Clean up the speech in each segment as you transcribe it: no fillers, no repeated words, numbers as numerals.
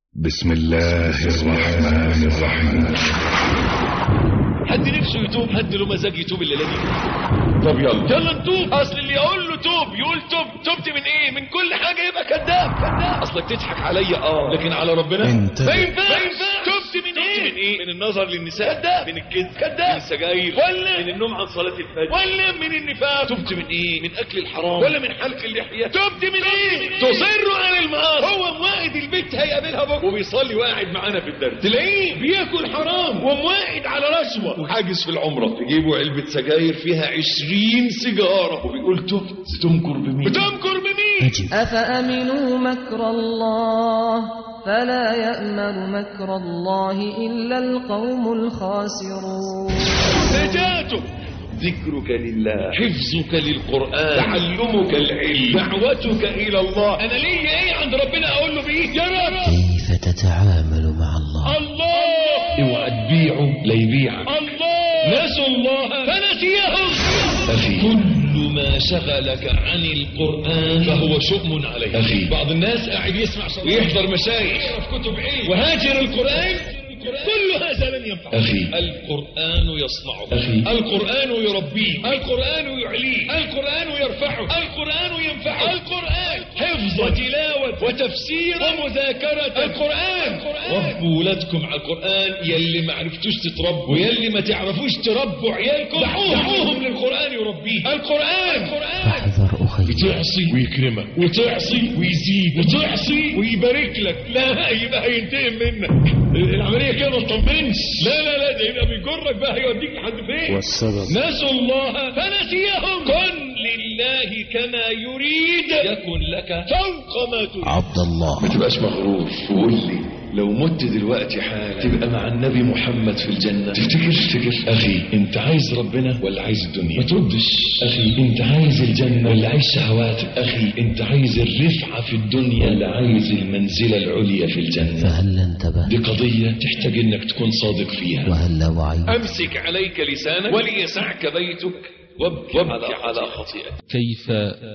بسم الله الرحمن الرحيم. حد نفسه يتوب؟ حد له مزاج يتوب الليله دي؟ طب يلا نتوب. اصل اللي يقول له توب يقول تبت من ايه؟ من كل حاجه يبقى كذاب. اصلك تضحك عليا لكن على ربنا ما ينفعش. تبت من ايه؟ من النظر للنساء كذاب، من الكذب كذاب، من السجاير، ولا من النوم عن صلاه الفجر، ولا من النفاق. تبت من ايه؟ من اكل الحرام، ولا من حلق اللحيه. تبت من ايه؟ تصر على المعاصي. هو مواعد البيت هيقابلها بكره وبيصلي وقاعد معانا في الدرس، تلاقيه بياكل حرام ومواعد على رشوه وحاجز في العمره. تجيبوا علبه سجاير فيها 20 سيجاره وبيقول تبت. بتمكر بمين؟ أفأمنوا مكر الله فلا يأمن مكر الله إلا القوم الخاسرون. نجاتك ذكرك لله، حفظك للقرآن، تعلمك العلم، دعوتك إلى الله. أنا ليه إيه عند ربنا أقول له بإيه؟ يا رب كيف تتعامل مع الله؟ اوعى تبيعه لا يبيعك. نسوا الله فنسيهم. أخي كل ما شغلك عن القرآن فهو شؤم عليك. أخي بعض الناس قاعد يسمع صلاة ويحضر مشايخ يعرف كتب علم وهاجر القرآن. كل هذا لن ينفع. أخي القرآن يصنعه. أخي القرآن يربيه، القرآن يعليه، القرآن يرفعه، القرآن ينفعه. القرآن حفظ وتلاوة وتفسير ومذاكرة. القرآن ربوا ولادكم على القرآن. يلي ما عرفتوش تتربوا ويلي ما تعرفوش تربوا عيالكم دعوهم للقرآن يربيه. القرآن احذر أخي، بتعصي ويكرمك، وتعصي ويزيد، وتعصي ويبارك لك. لا يبقى هينتقم منك. العملية كده ما تطمنش. لا ده يبقى بيجرك بقى هيوديك لحد فين. والسبب نسوا الله فنسيهم. كن لله كما يريد يكن لك فوق ما تريد. عبد الله، ما تبقاش مغرور وقول لي لو مت دلوقتي حالا تبقى مع النبي محمد في الجنة. تفتكر أخي انت عايز ربنا ولا عايز الدنيا؟ ما تردش. أخي انت عايز الجنة ولا عايز شهواتك؟ أخي انت عايز الرفعة في الدنيا ولا عايز المنزلة العليا في الجنة؟ فهل انتبه؟ دي قضية تحتاج انك تكون صادق فيها. وهل وعيت؟ امسك عليك لسانك وليسعك بيتك وابكي على خطيئتك. كيف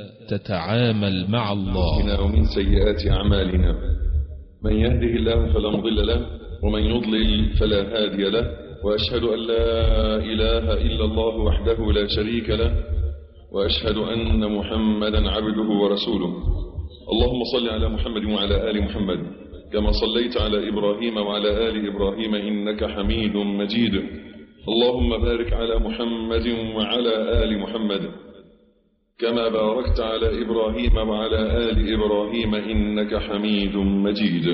تتعامل مع الله؟ ومن سيئات أعمالنا، من يهده الله فلا مضل له ومن يضلل فلا هادي له، وأشهد أن لا إله إلا الله وحده لا شريك له، وأشهد أن محمدا عبده ورسوله. اللهم صل على محمد وعلى آل محمد كما صليت على إبراهيم وعلى آل إبراهيم إنك حميد مجيد. اللهم بارك على محمد وعلى آل محمد كما باركت على إبراهيم وعلى آل إبراهيم إنك حميد مجيد.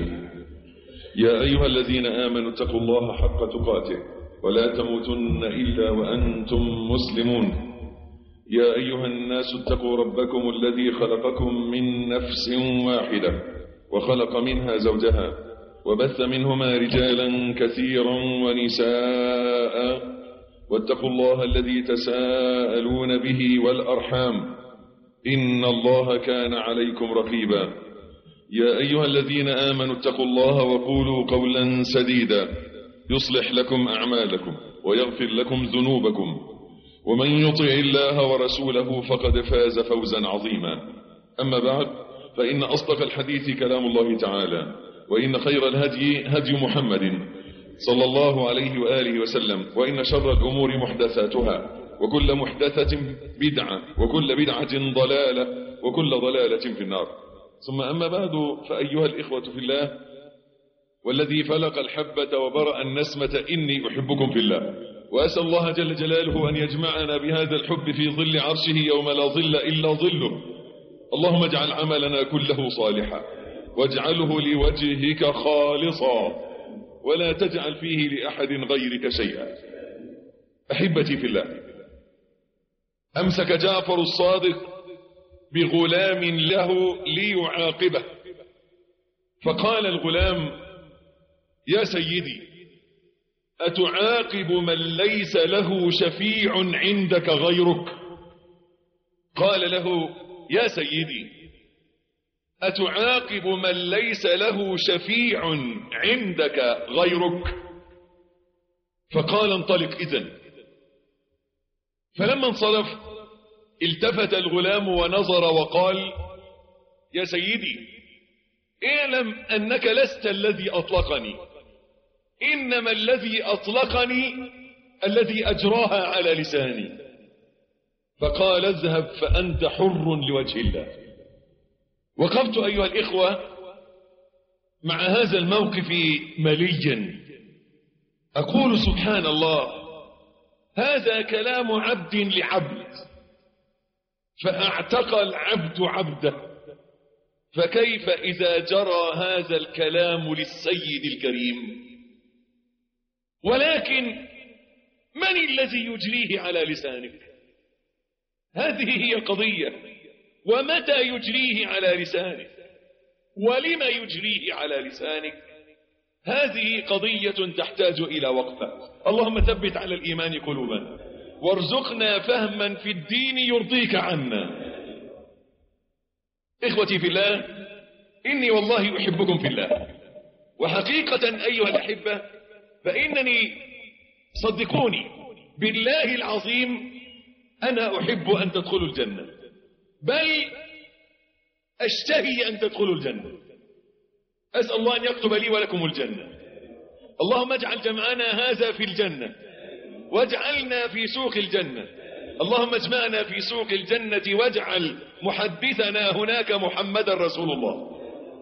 يا أيها الذين آمنوا اتقوا الله حق تقاته ولا تموتن إلا وأنتم مسلمون. يا أيها الناس اتقوا ربكم الذي خلقكم من نفس واحدة وخلق منها زوجها وبث منهما رجالا كثيرا ونساء، واتقوا الله الذي تساءلون به والأرحام إن الله كان عليكم رقيبا. يا أيها الذين آمنوا اتقوا الله وقولوا قولا سديدا يصلح لكم أعمالكم ويغفر لكم ذنوبكم، ومن يطع الله ورسوله فقد فاز فوزا عظيما. أما بعد، فإن أصدق الحديث كلام الله تعالى، وإن خير الهدي هدي محمد صلى الله عليه وآله وسلم، وإن شر الأمور محدثاتها، وكل محدثة بدعة، وكل بدعة ضلالة، وكل ضلالة في النار. ثم أما بعد، فأيها الإخوة في الله، والذي فلق الحبة وبرأ النسمة إني أحبكم في الله، وأسأل الله جل جلاله أن يجمعنا بهذا الحب في ظل عرشه يوم لا ظل إلا ظله. اللهم اجعل عملنا كله صالحا واجعله لوجهك خالصا ولا تجعل فيه لأحد غيرك شيئا. أحبتي في الله، أمسك جعفر الصادق بغلام له ليعاقبه، فقال الغلام: يا سيدي، أتعاقب من ليس له شفيع عندك غيرك؟ قال له: يا سيدي، أتعاقب من ليس له شفيع عندك غيرك؟ فقال: انطلق إذن. فلما انصرف التفت الغلام ونظر وقال: يا سيدي، اعلم أنك لست الذي أطلقني، إنما الذي أطلقني الذي أجراها على لساني. فقال اذهب فأنت حر لوجه الله. وقفت أيها الإخوة مع هذا الموقف مليا أقول سبحان الله، هذا كلام عبد لعبد، فاعتق العبد عبده، فكيف إذا جرى هذا الكلام للسيد الكريم؟ ولكن من الذي يجريه على لسانك؟ هذه هي القضية. ومتى يجريه على لسانك؟ ولما يجريه على لسانك؟ هذه قضية تحتاج إلى وقفة. اللهم ثبت على الإيمان قلوبنا، وارزقنا فهما في الدين يرضيك عنا. إخوتي في الله، إني والله أحبكم في الله، وحقيقة أيها الأحبة فإنني صدقوني بالله العظيم أنا أحب أن تدخلوا الجنة، بل أشتهي أن تدخلوا الجنة. أسأل الله أن يكتب لي ولكم الجنة. اللهم اجعل جمعنا هذا في الجنة، واجعلنا في سوق الجنة. اللهم اجمعنا في سوق الجنة، واجعل محدثنا هناك محمدا رسول الله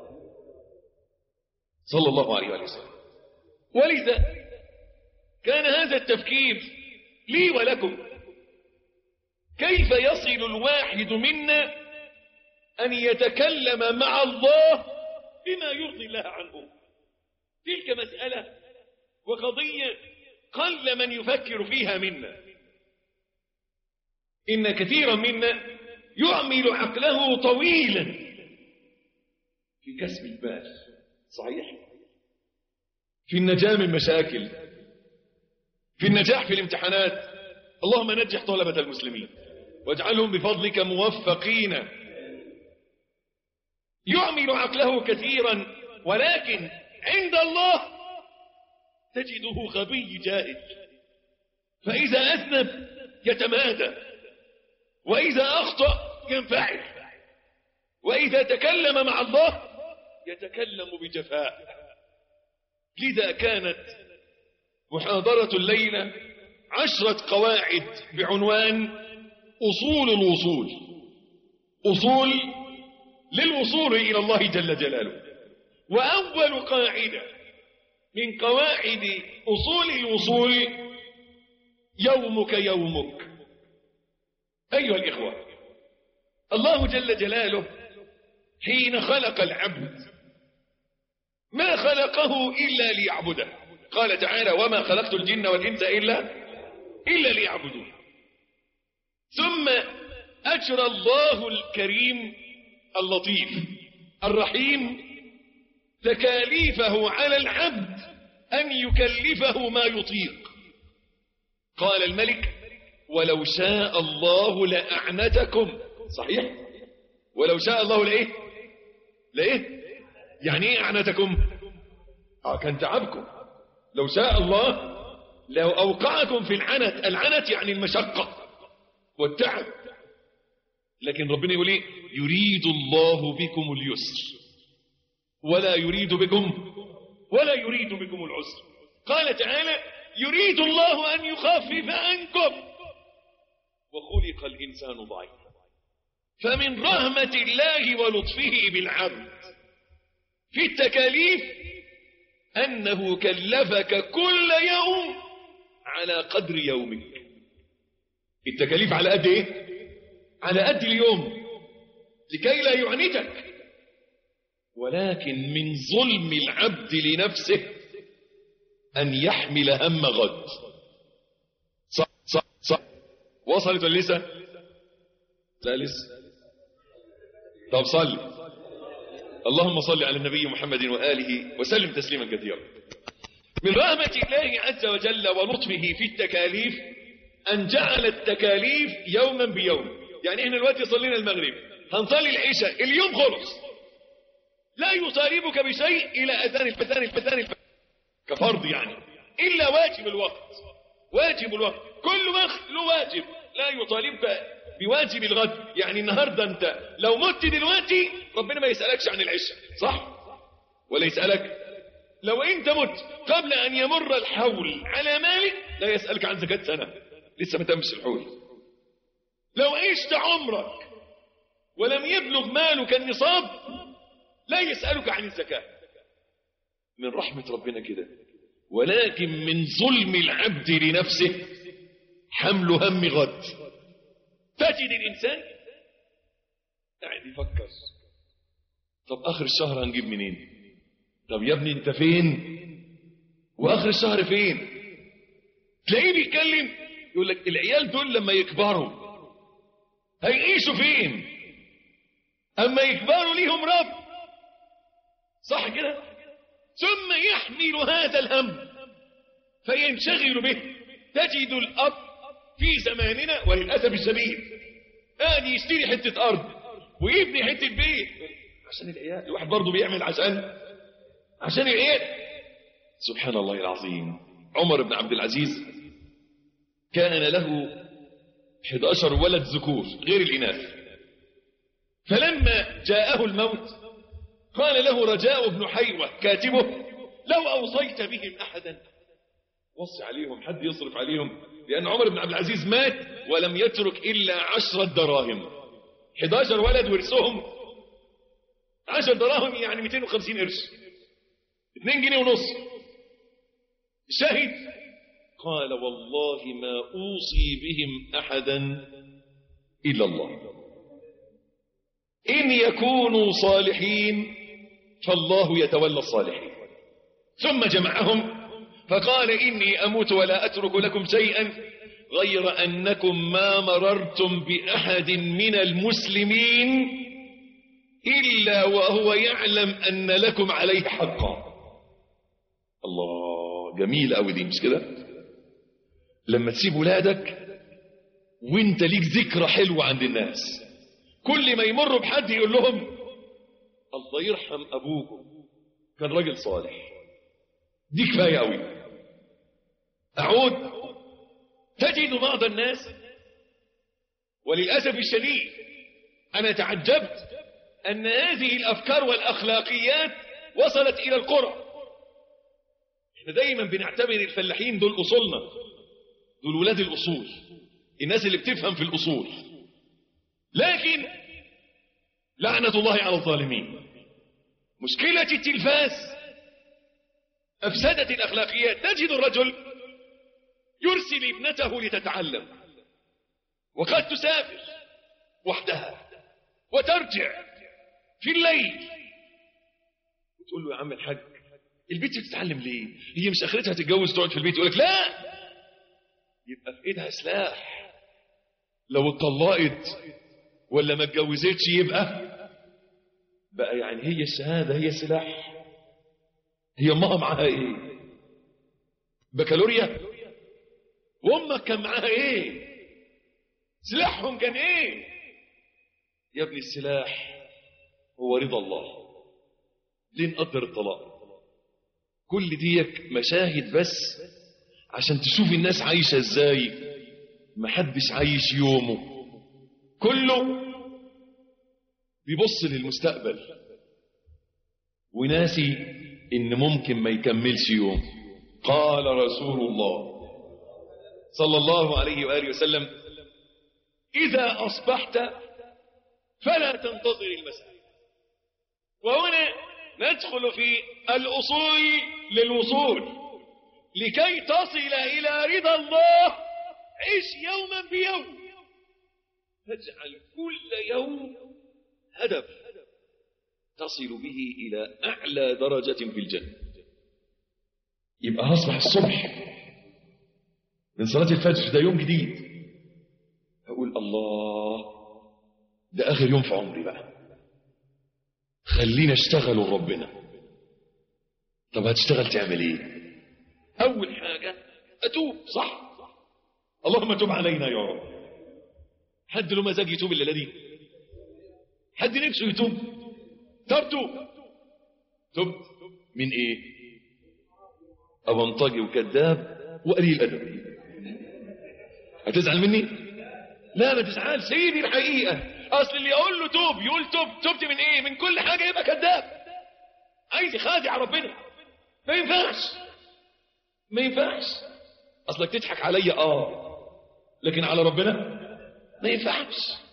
صلى الله عليه وسلم. ولذا كان هذا التفكير لي ولكم، كيف يصل الواحد منا أن يتكلم مع الله بما يرضي الله عنه؟ تلك مسألة وقضية قل من يفكر فيها منا. إن كثيرا منا يعمل عقله طويلا في كسب البال، صحيح، في النجاة من مشاكل، في النجاح في الامتحانات. اللهم نجح طلبة المسلمين واجعلهم بفضلك موفقين. يعمل عقله كثيرا، ولكن عند الله تجده غبي جاهل. فإذا أذنب يتمادى، وإذا أخطأ ينفعل، وإذا تكلم مع الله يتكلم بجفاء. لذا كانت محاضرة الليلة 10 قواعد بعنوان أصول الوصول، أصول للوصول إلى الله جل جلاله. وأول قاعدة من قواعد أصول الوصول يومك يومك. أيها الإخوة، الله جل جلاله حين خلق العبد ما خلقه إلا ليعبده. قال تعالى وما خلقت الجن والإنس إلا ليعبدون. ثم أجرى الله الكريم اللطيف الرحيم تكاليفه على العبد أن يكلفه ما يطيق. قال الملك ولو شاء الله لأعنتكم. صحيح، ولو شاء الله لإيه يعني إيه أعنتكم؟ كان تعبكم. لو شاء الله لو أوقعكم في العنت. العنت يعني المشقة والتعب، لكن ربنا يقول إيه؟ يريد الله بكم اليسر ولا يريد بكم العسر. قال تعالى يريد الله أن يخفف عنكم وخلق الإنسان ضعيفا. فمن رحمة الله ولطفه بالعبد في التكاليف أنه كلفك كل يوم على قدر يومك. التكاليف على قد إيه؟ على قد اليوم، لكي لا يعنتك. ولكن من ظلم العبد لنفسه أن يحمل هم غد. صح. وصلت ولا لسه؟ لا لسه. طب صل. اللهم صل على النبي محمد وآله وسلم تسليما كثيرا. من رحمة الله عز وجل ولطفه في التكاليف أن جعل التكاليف يوما بيوم. يعني احنا دلوقتي صلينا المغرب، هنصلي العشاء، اليوم خلص، لا يطالبك بشيء إلى أذان كفرض يعني، إلا واجب الوقت. كل وقت له واجب، لا يطالبك بواجب الغد. يعني النهاردة أنت لو مت دلوقتي ربنا ما يسألكش عن العشاء، صح؟ ولا يسألك لو انت مت قبل ان يمر الحول على مالك لا يسألك عن زكاة سنة لسه ما تمش الحول. لو عشت عمرك ولم يبلغ مالك النصاب لا يسألك عن الزكاة. من رحمة ربنا كده. ولكن من ظلم العبد لنفسه حمل هم غد. تجد الإنسان قاعد يفكر طب آخر الشهر هنجيب منين؟ طب يا ابني انت فين وآخر الشهر فين؟ تلاقيه بيتكلم يقول لك العيال دول لما يكبروا هيعيشوا فين؟ أما يكبروا ليهم رب. صح كده؟ ثم يحمل هذا الهم فينشغل به. تجد الأب في زماننا وللأسف الشديد قاعد يشتري حتة أرض ويبني حتة بيت عشان العيال. الواحد برضه بيعمل عشان العيال. سبحان الله العظيم. عمر بن عبد العزيز كان له 11 ولد ذكور غير الإناث. فلما جاءه الموت قال له رجاء بن حيوة كاتبه لو أوصيت بهم أحدا وصي عليهم حد يصرف عليهم. لأن عمر بن عبد العزيز مات ولم يترك إلا 10 دراهم. 11 ولد ورثهم 10 دراهم يعني 250 قرش 2 جنيه ونص. شهد قال والله ما أوصي بهم أحدا إلا الله إن يكونوا صالحين فالله يتولى الصالحين. ثم جمعهم فقال إني أموت ولا أترك لكم شيئا غير أنكم ما مررتم بأحد من المسلمين إلا وهو يعلم أن لكم عليه حقا. الله جميل أوي دي مش كده؟ لما تسيب ولادك وانت ليك ذكرى حلوة عند الناس كل ما يمروا بحد يقول لهم الله يرحم أبوكم كان راجل صالح. دي كفاية أوي. أعود تجد بعض الناس وللأسف الشديد أنا تعجبت أن هذه الأفكار والأخلاقيات وصلت إلى القرى. احنا دايما بنعتبر الفلاحين دول أصولنا دول ولاد الأصول الناس اللي بتفهم في الأصول. لكن لعنة الله على الظالمين. مشكلة التلفاز أفسدت الأخلاقيات. تجد الرجل يرسل ابنته لتتعلم وقد تسافر وحدها وترجع في الليل وتقول له يا عم الحاج البيت بتتعلم ليه؟ هي مش آخرتها تتجوز تقعد في البيت؟ يقول لك لا يبقى في ايدها سلاح. لو اتطلقت ولا ما اتجوزتش يبقى بقى يعني هي الشهادة هي سلاح. هي امها معاها ايه؟ بكالوريا؟ وامك كان معاها ايه؟ سلاحهم كان ايه؟ يا ابني السلاح هو رضا الله. ليه نقدر الطلاق؟ كل ديك مشاهد بس عشان تشوف الناس عايشة ازاي. محدش عايش يومه كله بيبص للمستقبل وناسي ان ممكن ما يكملش يوم. قال رسول الله صلى الله عليه وآله وسلم إذا أصبحت فلا تنتظر المساء. وهنا ندخل في الأصول للوصول. لكي تصل إلى رضا الله عش يوما بيوم. فاجعل كل يوم هدف تصل به إلى أعلى درجة في الجنة. يبقى هصبح الصبح من صلاة الفجر ده يوم جديد أقول الله ده آخر يوم في عمري بقى خلينا اشتغل ربنا. طب هتشتغل تعمل ايه؟ أول حاجة أتوب. صح اللهم تب علينا يا رب. حد له مزاج يتوب الليلة دي؟ حد نفسه يتوب؟ طب توب. تبت من ايه؟ أبنطجي وكذاب وقليل أدب. هتزعل مني؟ لا ما تزعل. سيدي الحقيقة أصل اللي يقول له توب يقول توب. تبت من ايه؟ من كل حاجة يبقى كذاب. عايز يخادع ربنا. ما ينفعش. اصلك تضحك عليا لكن على ربنا ما ينفعش.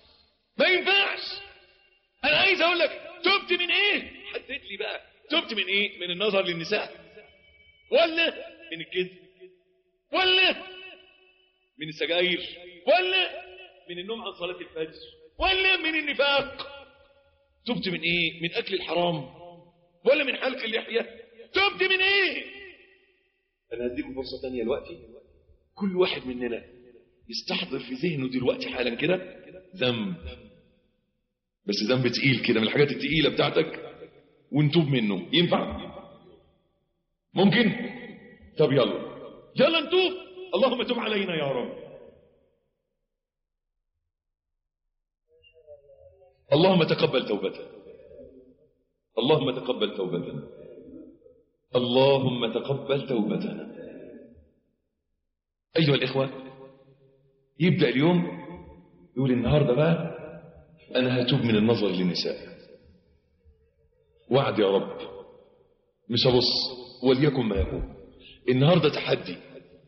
انا عايز اقول لك تبت من ايه؟ حدد لي بقى تبت من ايه؟ من النظر للنساء، ولا من الكذب، ولا من السجاير، ولا من النوم عن صلاة الفجر، ولا من النفاق؟ تبت من ايه؟ من اكل الحرام، ولا من حلق اللحية؟ تبت من ايه؟ انا هديكم فرصة تانية دلوقتي، كل واحد مننا يستحضر في ذهنه دلوقتي حالا كده ذنب، بس ذنب تقيل كده من الحاجات التقيلة بتاعتك، ونتوب منه. ينفع؟ ممكن؟ طب يلا نتوب. اللهم تب علينا يا رب. اللهم تقبل توبتنا، اللهم تقبل توبتنا، اللهم تقبل توبتنا. أيها الإخوة، يبدأ اليوم يقول النهاردة بقى أنا هتوب من النظر للنساء، وعد يا رب، مش هبص وليكن ما يكون. النهاردة تحدي،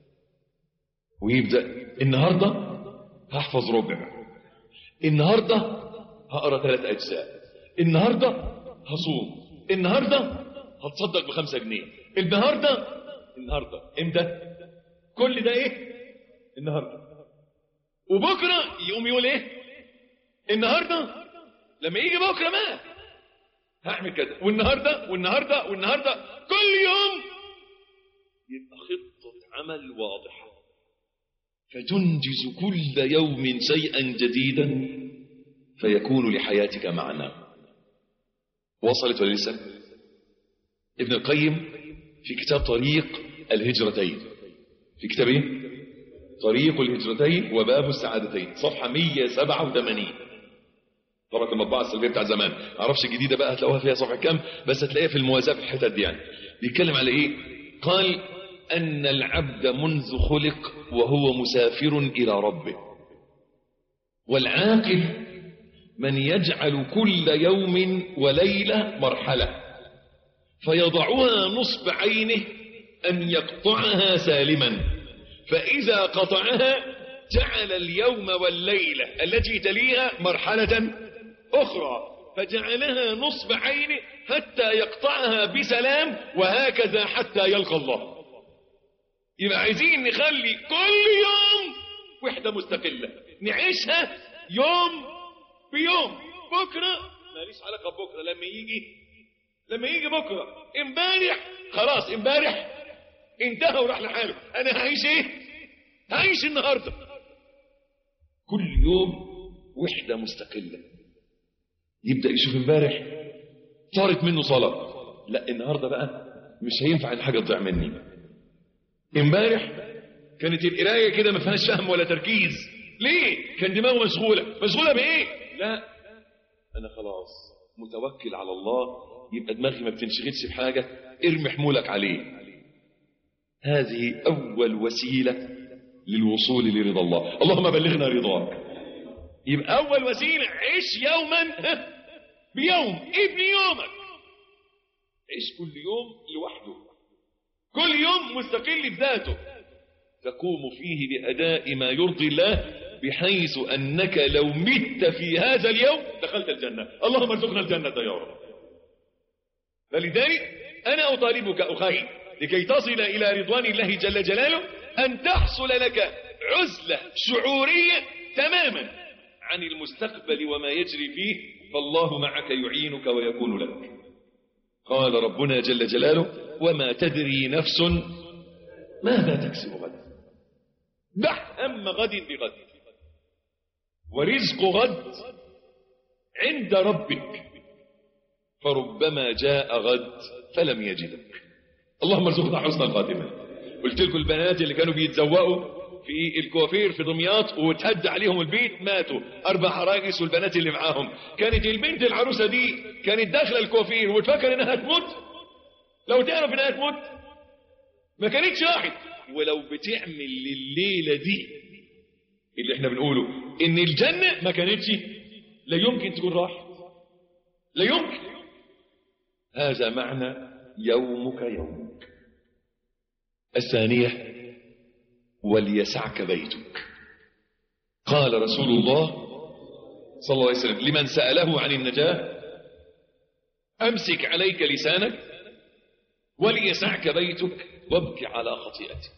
ويبدأ النهاردة هحفظ ربع، النهاردة هقرأ 3 أجزاء، النهاردة هصوم، النهاردة هتصدق ب5 جنيه، النهاردة امتى؟ كل ده ايه؟ النهاردة. وبكرة يقوم يقول ايه؟ النهاردة لما يجي بكرة ما هعمل كده، والنهاردة كل يوم يبقى خطة عمل واضحة، فتنجز كل يوم شيئا جديدا فيكون لحياتك معنى. وصلت ولا لسه؟ ابن القيم في كتاب طريق الهجرتين، في كتاب ايه؟ طريق الهجرتين وباب السعادتين، صفحة 187. طبعا المطبعة السلبية بتاع زمان، معرفش الجديدة بقى هتلاقوها فيها صفحة كام، بس هتلاقيها في الموازاة في الحتت دي. يعني بيتكلم على ايه؟ قال أن العبد منذ خلق وهو مسافر إلى ربه، والعاقل من يجعل كل يوم وليلة مرحلة فيضعها نصب عينه أن يقطعها سالما، فإذا قطعها جعل اليوم والليلة التي تليها مرحلة أخرى فجعلها نصب عينه حتى يقطعها بسلام، وهكذا حتى يلقى الله. يبقى عايزين نخلي كل يوم وحدة مستقلة نعيشها يوم بيوم. بكرة ماليش علاقة بكرة، لما يجي بكرة. امبارح خلاص، امبارح انتهى وراح لحاله. انا هعيش ايه؟ هعيش النهاردة. كل يوم وحدة مستقلة. يبدأ يشوف امبارح طارت منه صلاة، لا النهاردة بقى مش هينفع ان حاجة تضيع مني. امبارح كانت القراية كده ما فيهاش فهم ولا تركيز، ليه؟ كان دماغه مشغولة بايه؟ لا، انا خلاص متوكل على الله، يبقى دماغي ما بتنشغلش بحاجة، ارمي حمولك عليه. هذه اول وسيلة للوصول لرضا الله. اللهم بلغنا رضاك. يبقى اول وسيلة عيش يوما بيوم، ابني يومك. عيش كل يوم لوحده، كل يوم مستقل بذاته، تقوم فيه بأداء ما يرضي الله، بحيث أنك لو مت في هذا اليوم دخلت الجنة. اللهم ارزقنا الجنة يا رب. فلذلك أنا أطالبك أخي لكي تصل إلى رضوان الله جل جلاله أن تحصل لك عزلة شعورية تماما عن المستقبل وما يجري فيه، فالله معك يعينك ويكون لك. قال ربنا جل جلاله: وما تدري نفس ماذا تكسب غدا. دع هم غد بغد، ورزق غد عند ربك، فربما جاء غد فلم يجدك. اللهم ارزقنا حسن الخاتمة. قلت لكم البنات اللي كانوا بيتزوقوا في الكوافير في دمياط وتهد عليهم البيت ماتوا 4 عراجس والبنات اللي معاهم. كانت البنت العروسة دي كانت داخلة الكوافير وتفكر انها تموت. لو تعرف انها تموت ما كانتش راحت. ولو بتعمل الليلة دي اللي احنا بنقوله ان الجنة، ما كانتش، لا يمكن تكون راحت، لا يمكن. هذا معنى يومك يومك. الثانية وليسعك بيتك. قال رسول الله صلى الله عليه وسلم لمن سأله عن النجاة أمسك عليك لسانك وليسعك بيتك وابك على خطيئتك.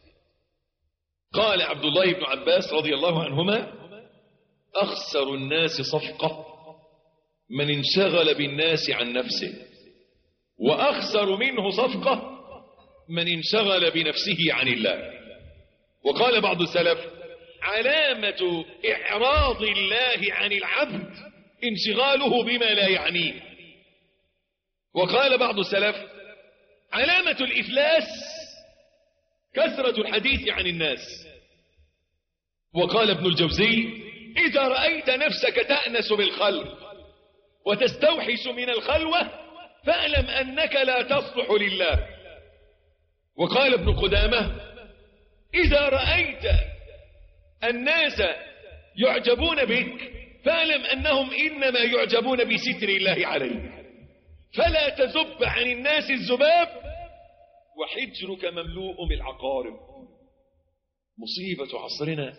قال عبد الله بن عباس رضي الله عنهما أخسر الناس صفقة من انشغل بالناس عن نفسه، وأخسر منه صفقة من انشغل بنفسه عن الله. وقال بعض السلف علامة إعراض الله عن العبد انشغاله بما لا يعنيه. وقال بعض السلف علامة الإفلاس كثرة الحديث عن الناس. وقال ابن الجوزي إذا رأيت نفسك تأنس بالخلق وتستوحش من الخلوة فاعلم أنك لا تصلح لله. وقال ابن قدامة إذا رأيت الناس يعجبون بك فاعلم أنهم إنما يعجبون بستر الله عليك، فلا تذب عن الناس الذباب وحجرك مملوء بالعقارب. مصيبة عصرنا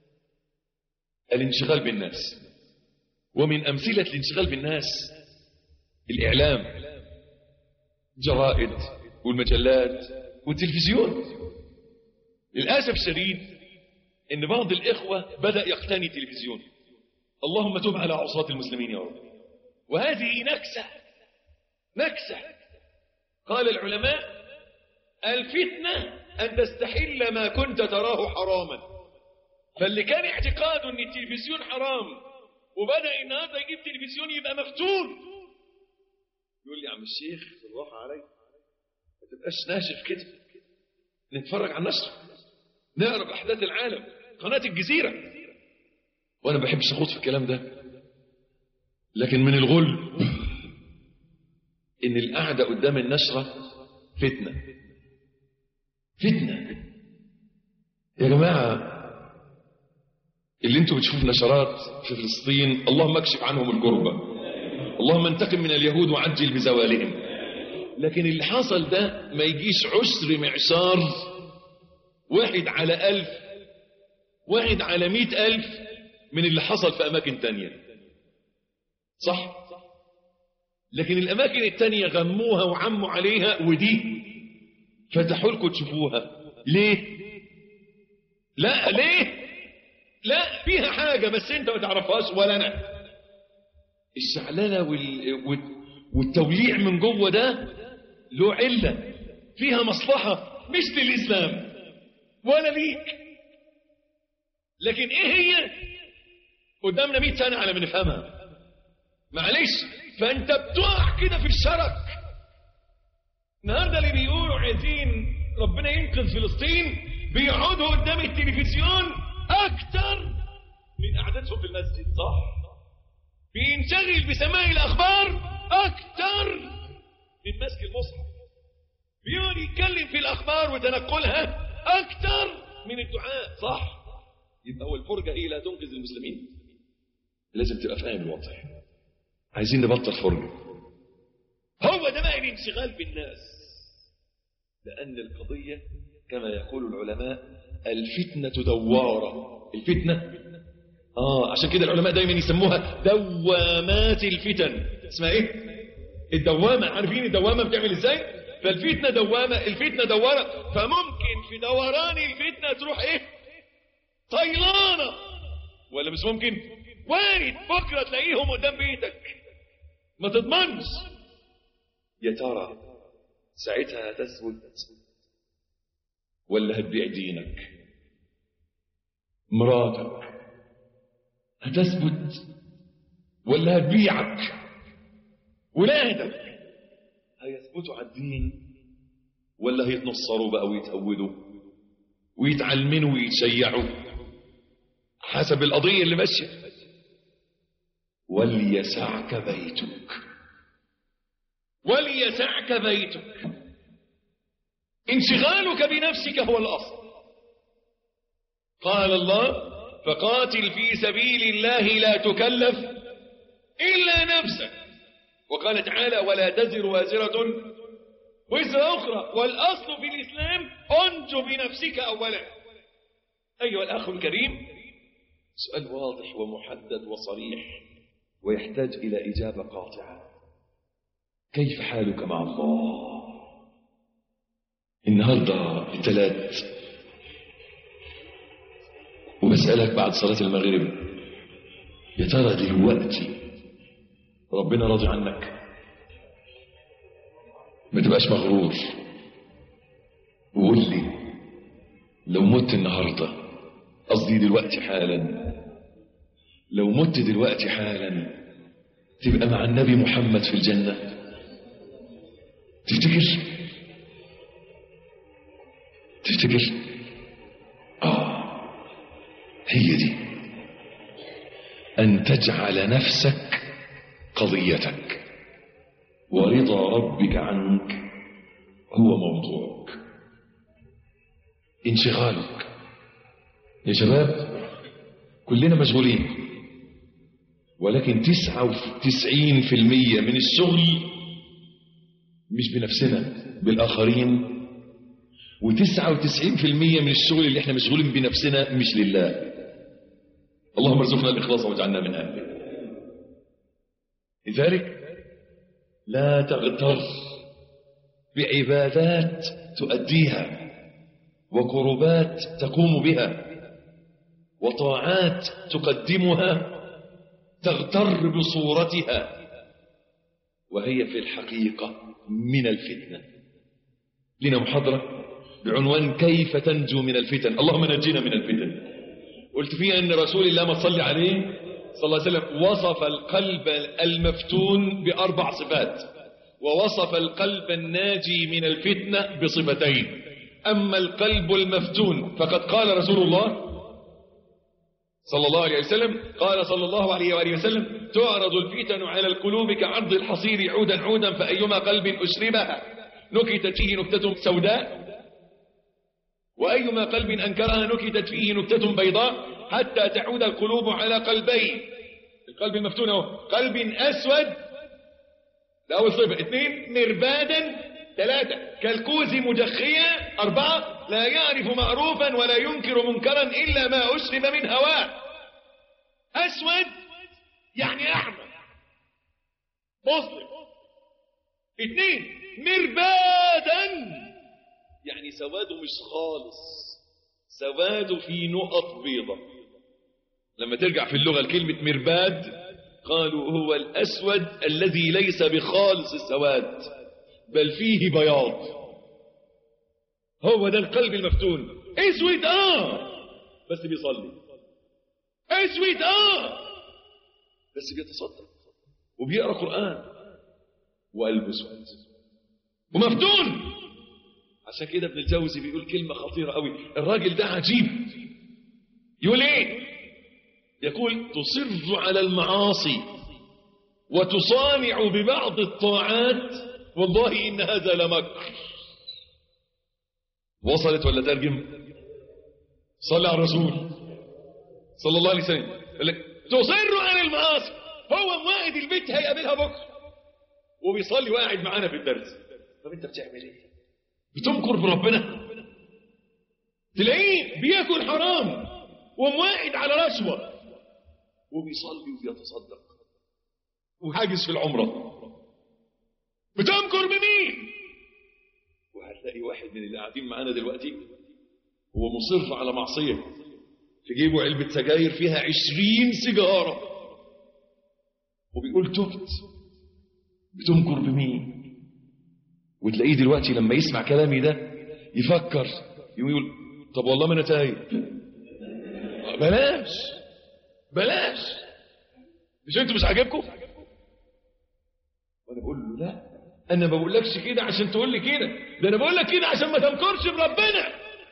الانشغال بالناس، ومن أمثلة الانشغال بالناس الإعلام، جرائد والمجلات والتلفزيون. للأسف الشديد إن بعض الإخوة بدأ يقتني تلفزيون. اللهم تب على عصاة المسلمين يا رب. وهذه نكسة. قال العلماء الفتنة أن تستحل ما كنت تراه حراما. فاللي كان اعتقاده أن التلفزيون حرام وبدأ النهارده يجيب تلفزيون يبقى مفتون، يقول لي عم الشيخ بالراحة علي، ما تبقاش ناشف كده، نتفرج على النشر، نعرف أحداث العالم، قناة الجزيرة. وأنا ما بحبش أخوض في الكلام ده، لكن من الغل إن القعدة قدام النشرة فتنة. يا جماعة اللي انتوا بتشوفوا نشرات في فلسطين اللهم اكشف عنهم الكربة، اللهم انتقم من اليهود وعجل بزوالهم، لكن اللي حصل ده ما يجيش عشر معشار 1 على 1000 1 على 100,000 من اللي حصل في أماكن تانية، صح؟ لكن الأماكن التانية غموها وعموا عليها، ودي فتحوا لكم تشوفوها. ليه؟ لا فيها حاجة بس انت ما تعرفهاش ولا انا. الشعللة والتوليع من جوه ده له علة فيها مصلحة مش للإسلام ولا ليك، لكن ايه هي؟ قدامنا 100 سنة على ما نفهمها، معلش. فانت بتقع كده في الشرك. النهارده اللي بيقولوا عايزين ربنا ينقذ فلسطين بيقعدوا قدام التلفزيون اكتر من قعدتهم في المسجد، صح؟ بينشغل بسماع الاخبار اكتر من مسك المصحف، بيقعد يتكلم في الاخبار وتنقلها اكتر من الدعاء، صح؟ يبقى هو الفرجه هي لا تنقذ المسلمين. لازم تبقى فاهم الوضع. عايزين نبطل فرجه. هو ده بقى الانشغال بالناس، لان القضيه كما يقول العلماء الفتنه دواره. الفتنه عشان كده العلماء دايما يسموها دوامات الفتن. اسمها ايه؟ الدوامه. عارفين الدوامه بتعمل ازاي؟ فالفتنه دوامه، الفتنه دواره. فممكن في دوران الفتنه تروح ايه؟ طيلانه، ولا مش ممكن؟ وارد بكره تلاقيهم قدام بيتك ما تضمنش. يا ترى ساعتها هتثبت ولا هتبيع دينك؟ مراتك هتثبت ولا هتبيعك؟ ولادك هيثبتوا على الدين ولا هيتنصروا بقى ويتهودوا ويتعلمنوا ويتشيعوا حسب القضية اللي ماشية؟ وليسعك بيتك، وليسعك بيتك. انشغالك بنفسك هو الأصل. قال الله فقاتل في سبيل الله لا تكلف إلا نفسك وقال تعالى ولا تزر وازرة وزر أخرى، والأصل في الإسلام أنجو بنفسك أولا. أيها الأخ الكريم، سؤال واضح ومحدد وصريح ويحتاج إلى إجابة قاطعة. كيف حالك مع الله؟ النهاردة الثلاث، وبسألك بعد صلاة المغرب، يا ترى دلوقتي ربنا راضي عنك؟ ما تبقاش مغرور وقول لي لو مت النهاردة، قصدي دلوقتي حالا، لو مت دلوقتي حالا تبقى مع النبي محمد في الجنة؟ تفتكر؟ هي دي، أن تجعل نفسك قضيتك ورضا ربك عنك هو موضوعك، انشغالك. يا شباب كلنا مشغولين، ولكن 99% من الشغل مش بنفسنا، بالآخرين، و99% من الشغل اللي احنا مشغولين بنفسنا مش لله. اللهم ارزقنا الإخلاص واجعلنا من أهله. لذلك لا تغتر بعبادات تؤديها وقربات تقوم بها وطاعات تقدمها تغتر بصورتها، وهي في الحقيقة من الفتنة. لنا محاضرة بعنوان كيف تنجو من الفتن. اللهم نجينا من الفتن. قلت فيها أن رسول الله ما صلي عليه صلى الله عليه وسلم وصف القلب المفتون ب4 صفات، ووصف القلب الناجي من الفتنة بصفتين. أما القلب المفتون فقد قال رسول الله صلى الله عليه وسلم، قال صلى الله عليه وآله وسلم تعرض الفتن على القلوب كعرض الحصير عودا عودا، فأيما قلب أشربها نكتت فيه نكتة سوداء، وأيما قلب أنكرها نكتت فيه نكتة بيضاء، حتى تعود القلوب على قلبين. القلب المفتون هو قلب أسود، ده أول صفة. 2 مربادا، 3 كالكوز مجخيا، 4 لا يعرف معروفا ولا ينكر منكرا إلا ما أشرب من هواه. أسود يعني أحمر مظلم. 2 مربادا يعني سواده مش خالص، سواده في نقط بيضة. لما ترجع في اللغة لكلمة مرباد قالوا هو الأسود الذي ليس بخالص السواد بل فيه بياض. هو ده القلب المفتون. اسود بس بيصلي، اسود بس بيتصدق وبيقرأ قرآن، وقلبه اسود ومفتون. عشان كده ابن الجوزي بيقول كلمة خطيرة قوي. الراجل ده عجيب. يقول ايه؟ يقول تصر على المعاصي وتصانع ببعض الطاعات، والله إن هذا لمكر. وصلت ولا ترجم؟ صلى على الرسول صلى الله عليه وسلم. يقول لك تصر على المعاصي، هو موائد البيت هيقابلها بكره وبيصلي وقاعد معانا في الدرس. طب انت بتعمل ايه؟ بتمكر بربنا؟ تلاقيه بياكل حرام ومواعد على رشوة وبيصلي وبيتصدق وحاجز في العمرة. بتمكر بمين؟ وهتلاقي واحد من اللي قاعدين معانا دلوقتي هو مصر على معصية، في جيبه علبة سجاير فيها 20 سيجارة وبيقول تبت. بتمكر بمين؟ وتلاقيه دلوقتي لما يسمع كلامي ده يفكر، يقول طب والله ما انا تايب، بلاش مش انتوا مش عاجبكم؟ وانا بقول له لا، انا ما بقولكش كده عشان تقول لي كده، ده انا بقول لك كده عشان ما تمكرش بربنا.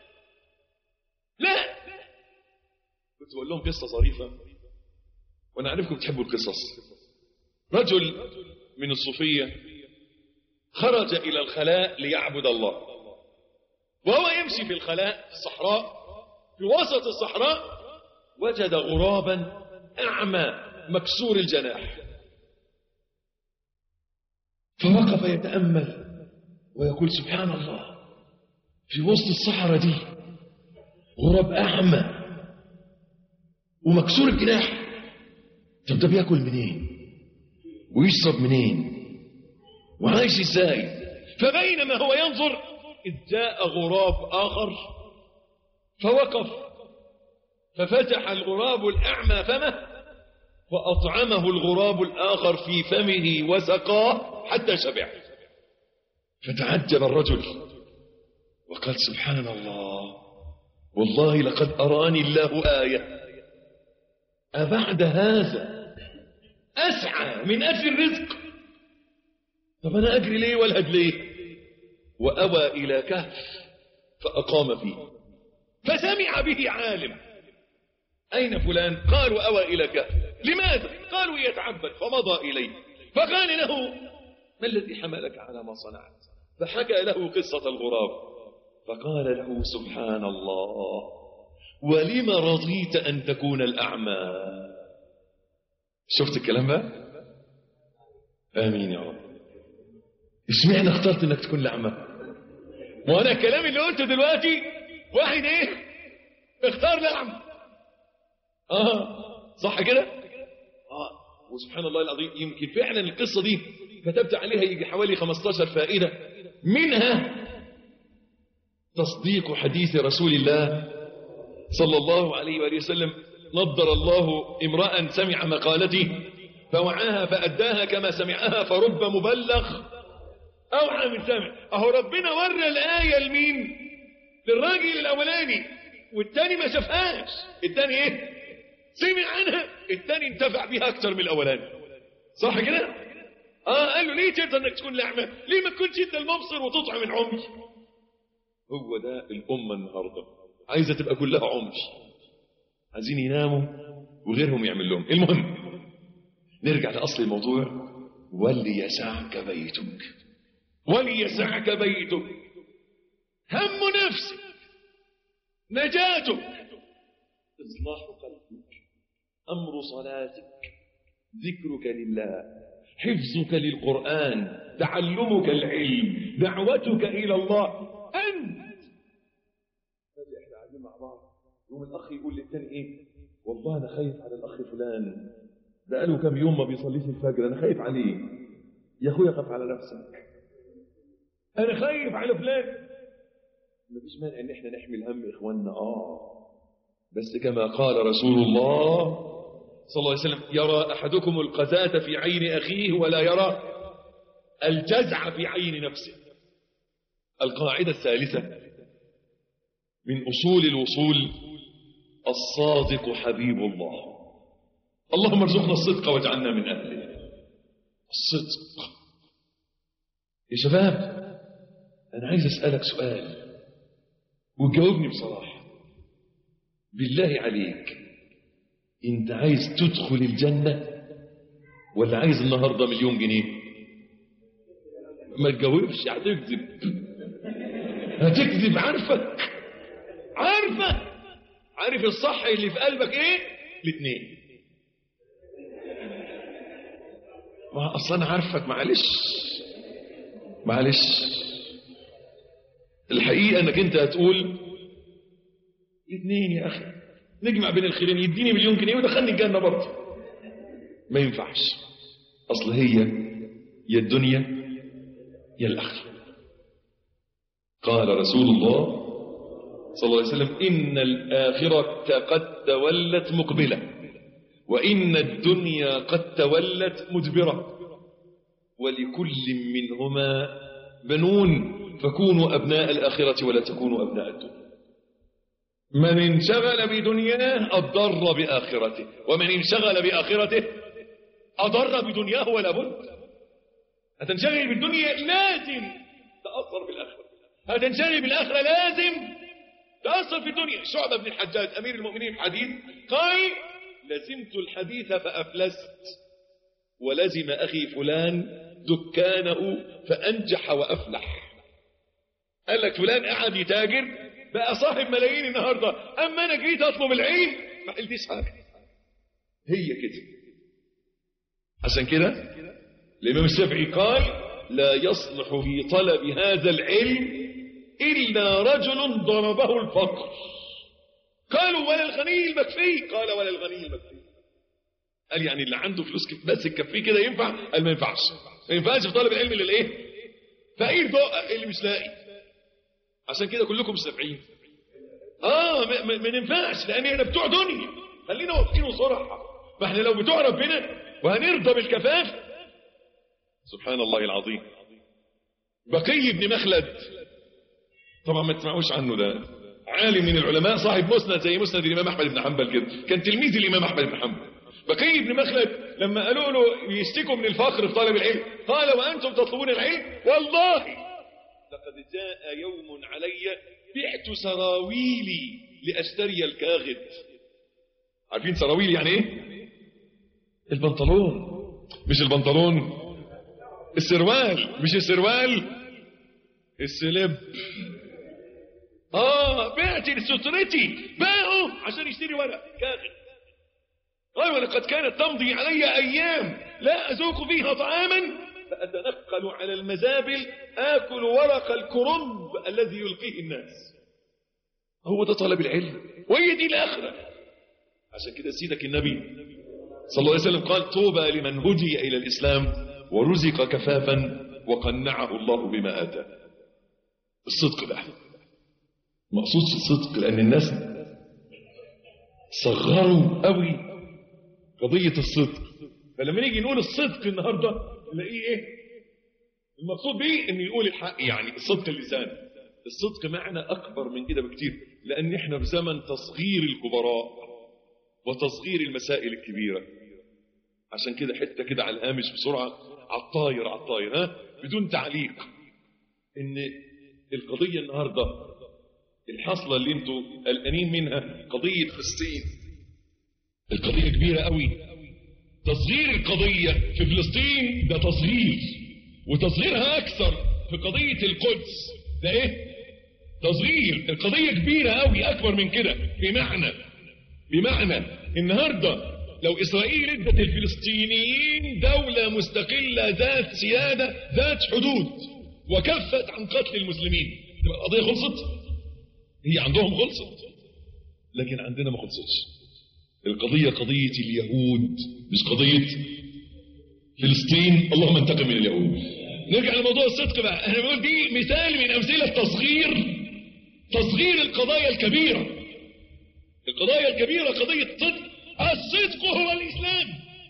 لا، كنت بقول لهم قصه ظريفه وانا عارفكم بتحبوا القصص. رجل من الصوفيه خرج إلى الخلاء ليعبد الله، وهو يمشي في الخلاء في الصحراء، في وسط الصحراء وجد غرابا أعمى مكسور الجناح. فوقف يتأمل ويقول سبحان الله، في وسط الصحراء دي غراب أعمى ومكسور الجناح، طب ده بياكل منين ويشرب منين وعايش ازاي؟ فبينما هو ينظر إذ جاء غراب آخر فوقف، ففتح الغراب الأعمى فمه فأطعمه الغراب الآخر في فمه وسقاه حتى شبع. فتعجب الرجل وقال سبحان الله، والله لقد أراني الله آية، أبعد هذا أسعى من أجل الرزق؟ طب أنا أجري ليه والهد ليه؟ وأوى إلى كهف فأقام فيه، فسمع به عالم، أين فلان؟ قالوا أوى إلى كهف. لماذا؟ قالوا يتعبد. فمضى إليه فقال له ما الذي حملك على ما صنعت؟ فحكى له قصة الغراب، فقال له سبحان الله، ولم رضيت أن تكون الأعمى؟ شفت الكلام بقى؟ آمين يا رب. اشمعنى اخترت انك تكون الأعمى؟ وانا الكلام اللي قلته دلوقتي واحد ايه اختار الأعمى، صح كده؟ وسبحان الله العظيم، يمكن فعلا القصة دي كتبت عليها يجي حوالي 15 فائدة، منها تصديق حديث رسول الله صلى الله عليه وآله وسلم: نضر الله امرأ سمع مقالتي فوعاها فأداها كما سمعها فرب مبلغ أوعى من سمع. أهو ربنا ورى الآية لمين؟ للراجل الأولاني، والتاني ما شافهاش. التاني ايه؟ سمع عنها، التاني انتفع بها أكتر من الأولاني، صح كده؟ قال له ليه تقدر انك تكون الأعمى؟ ليه ما تكونش انت المبصر وتطعم العمي؟ هو ده الأمة النهاردة، عايزة تبقى كلها عمي، عايزين يناموا وغيرهم يعمل لهم. المهم نرجع لأصل الموضوع: وليسعك بيتك، وليسعك بيتك، هم نفسك، نجاتك، إصلاح قلبك، أمر صلاتك، ذكرك لله، حفظك للقرآن، تعلمك العلم، دعوتك إلى الله. أنت احنا قاعدين مع بعض، يوم الأخ يقول للتاني إيه؟ والله أنا خايف على الأخ فلان، بقاله كم يوم ما بيصليش الفجر، أنا خايف عليه. يا أخويا خاف على نفسك، أنا خايف على فلان. مفيش مانع إن احنا نحمل هم إخواننا، بس كما قال رسول الله صلى الله عليه وسلم: يرى أحدكم القذاة في عين أخيه ولا يرى الجزع في عين نفسه. القاعدة الثالثة من أصول الوصول: الصادق حبيب الله. اللهم ارزقنا الصدق واجعلنا من أهله. الصدق يا شباب، أنا عايز أسألك سؤال وتجاوبني بصراحة، بالله عليك، أنت عايز تدخل الجنة ولا عايز النهاردة 1,000,000 جنيه؟ ما تجاوبش، هتكذب، عارف الصح اللي في قلبك ايه؟ الاثنين. ما اصلا انا عارفك، معلش الحقيقة انك انت هتقول الاثنين يا اخي، نجمع بين الخيرين، يديني 1,000,000 جنيه ودخلني الجنة برضه. ما ينفعش، اصل هي يا الدنيا يا الآخرة. قال رسول الله صلى الله عليه وسلم: إن الآخرة قد تولت مقبلة، وإن الدنيا قد تولت مدبرة، ولكل منهما بنون، فكونوا أبناء الآخرة ولا تكونوا أبناء الدنيا. من انشغل بدنياه أضر بآخرته، ومن انشغل بآخرته أضر بدنياه ولا بد. هتنشغل بالدنيا لازم تأثر بالآخرة، هتنشغل بالآخرة لازم تأثر في الدنيا. شعبة بن الحجاج أمير المؤمنين في حديث قال: لزمت الحديث فأفلست، ولزم أخي فلان دكانه فأنجح وأفلح. قال لك فلان قاعد يتاجر بقى صاحب ملايين النهاردة، أما أنا جيت أطلب العين ما قلتش حاجة. هي كده. عشان كده الإمام الشافعي قال: لا يصلح في طلب هذا العلم إلا رجل ضربه الفقر. قالوا ولا الغني المكفي؟ قال ولا الغني المكفي. قال يعني اللي عنده فلوس بس تكفيه كده ينفع؟ قال ما ينفعش. ما ينفعش في طلب العلم اللي الايه؟ فقير ده اللي مش لاقي. عشان كده كلكم مش نافعين. ما ينفعش، لان احنا بتوع دنيا. خلينا واضحين وصراحه. فاحنا لو بتوع ربنا وهنرضى بالكفاف، سبحان الله العظيم. بقي بن مخلد، طبعا ما تسمعوش عنه، ده عالم من العلماء صاحب مسند زي مسند الامام احمد بن حنبل كده، كان تلميذ الامام احمد بن حنبل. بقي بن مخلد لما قالوا له يشتكوا من الفقر في طلب العلم، قال وانتم تطلبون العلم والله لقد جاء يوم علي بعت سراويلي لاشتري الكاغد. عارفين سراويل يعني ايه؟ البنطلون، مش البنطلون، السروال، مش السروال، السلب. بعت لسترتي، باعوا عشان يشتري ورق كاغد. ولقد كانت تمضي علي ايام لا اذوق فيها طعاما فاتنقل على المزابل اكل ورق الكرنب الذي يلقيه الناس. هو ده طلب العلم، وهي دي الاخره. عشان كده سيدك النبي صلى الله عليه وسلم قال طوبى لمن هدي الى الاسلام ورزق كفافا وقنعه الله بما اتاه. الصدق بقى مقصود في الصدق، لان الناس صغروا قوي قضية الصدق. فلما نيجي نقول الصدق النهاردة نلاقيه ايه؟ المقصود بيه ان يقول الحق، يعني الصدق اللسان. الصدق معنى اكبر من كده بكتير، لان احنا في زمن تصغير الكبراء وتصغير المسائل الكبيرة. عشان كده حتة كده على الهامش بسرعة، عالطاير بدون تعليق، ان القضية النهاردة الحصلة اللي انتوا قلقانين منها قضية فلسطين، القضية كبيرة قوي. تصغير القضية في فلسطين ده تصغير، وتصغيرها أكثر في قضية القدس ده إيه؟ تصغير. القضية كبيرة قوي أكبر من كده. بمعنى النهاردة لو إسرائيل ادت الفلسطينيين دولة مستقلة ذات سيادة ذات حدود وكفت عن قتل المسلمين، تبقى القضية خلصت؟ هي عندهم خلصت، لكن عندنا ما خلصتش. القضية قضية اليهود مش قضية فلسطين. اللهم انتقم من اليهود. نرجع لموضوع الصدق بقى. احنا بنقول دي مثال من امثلة تصغير القضايا الكبيرة. القضايا الكبيرة قضية صدق. الصدق هو الإسلام.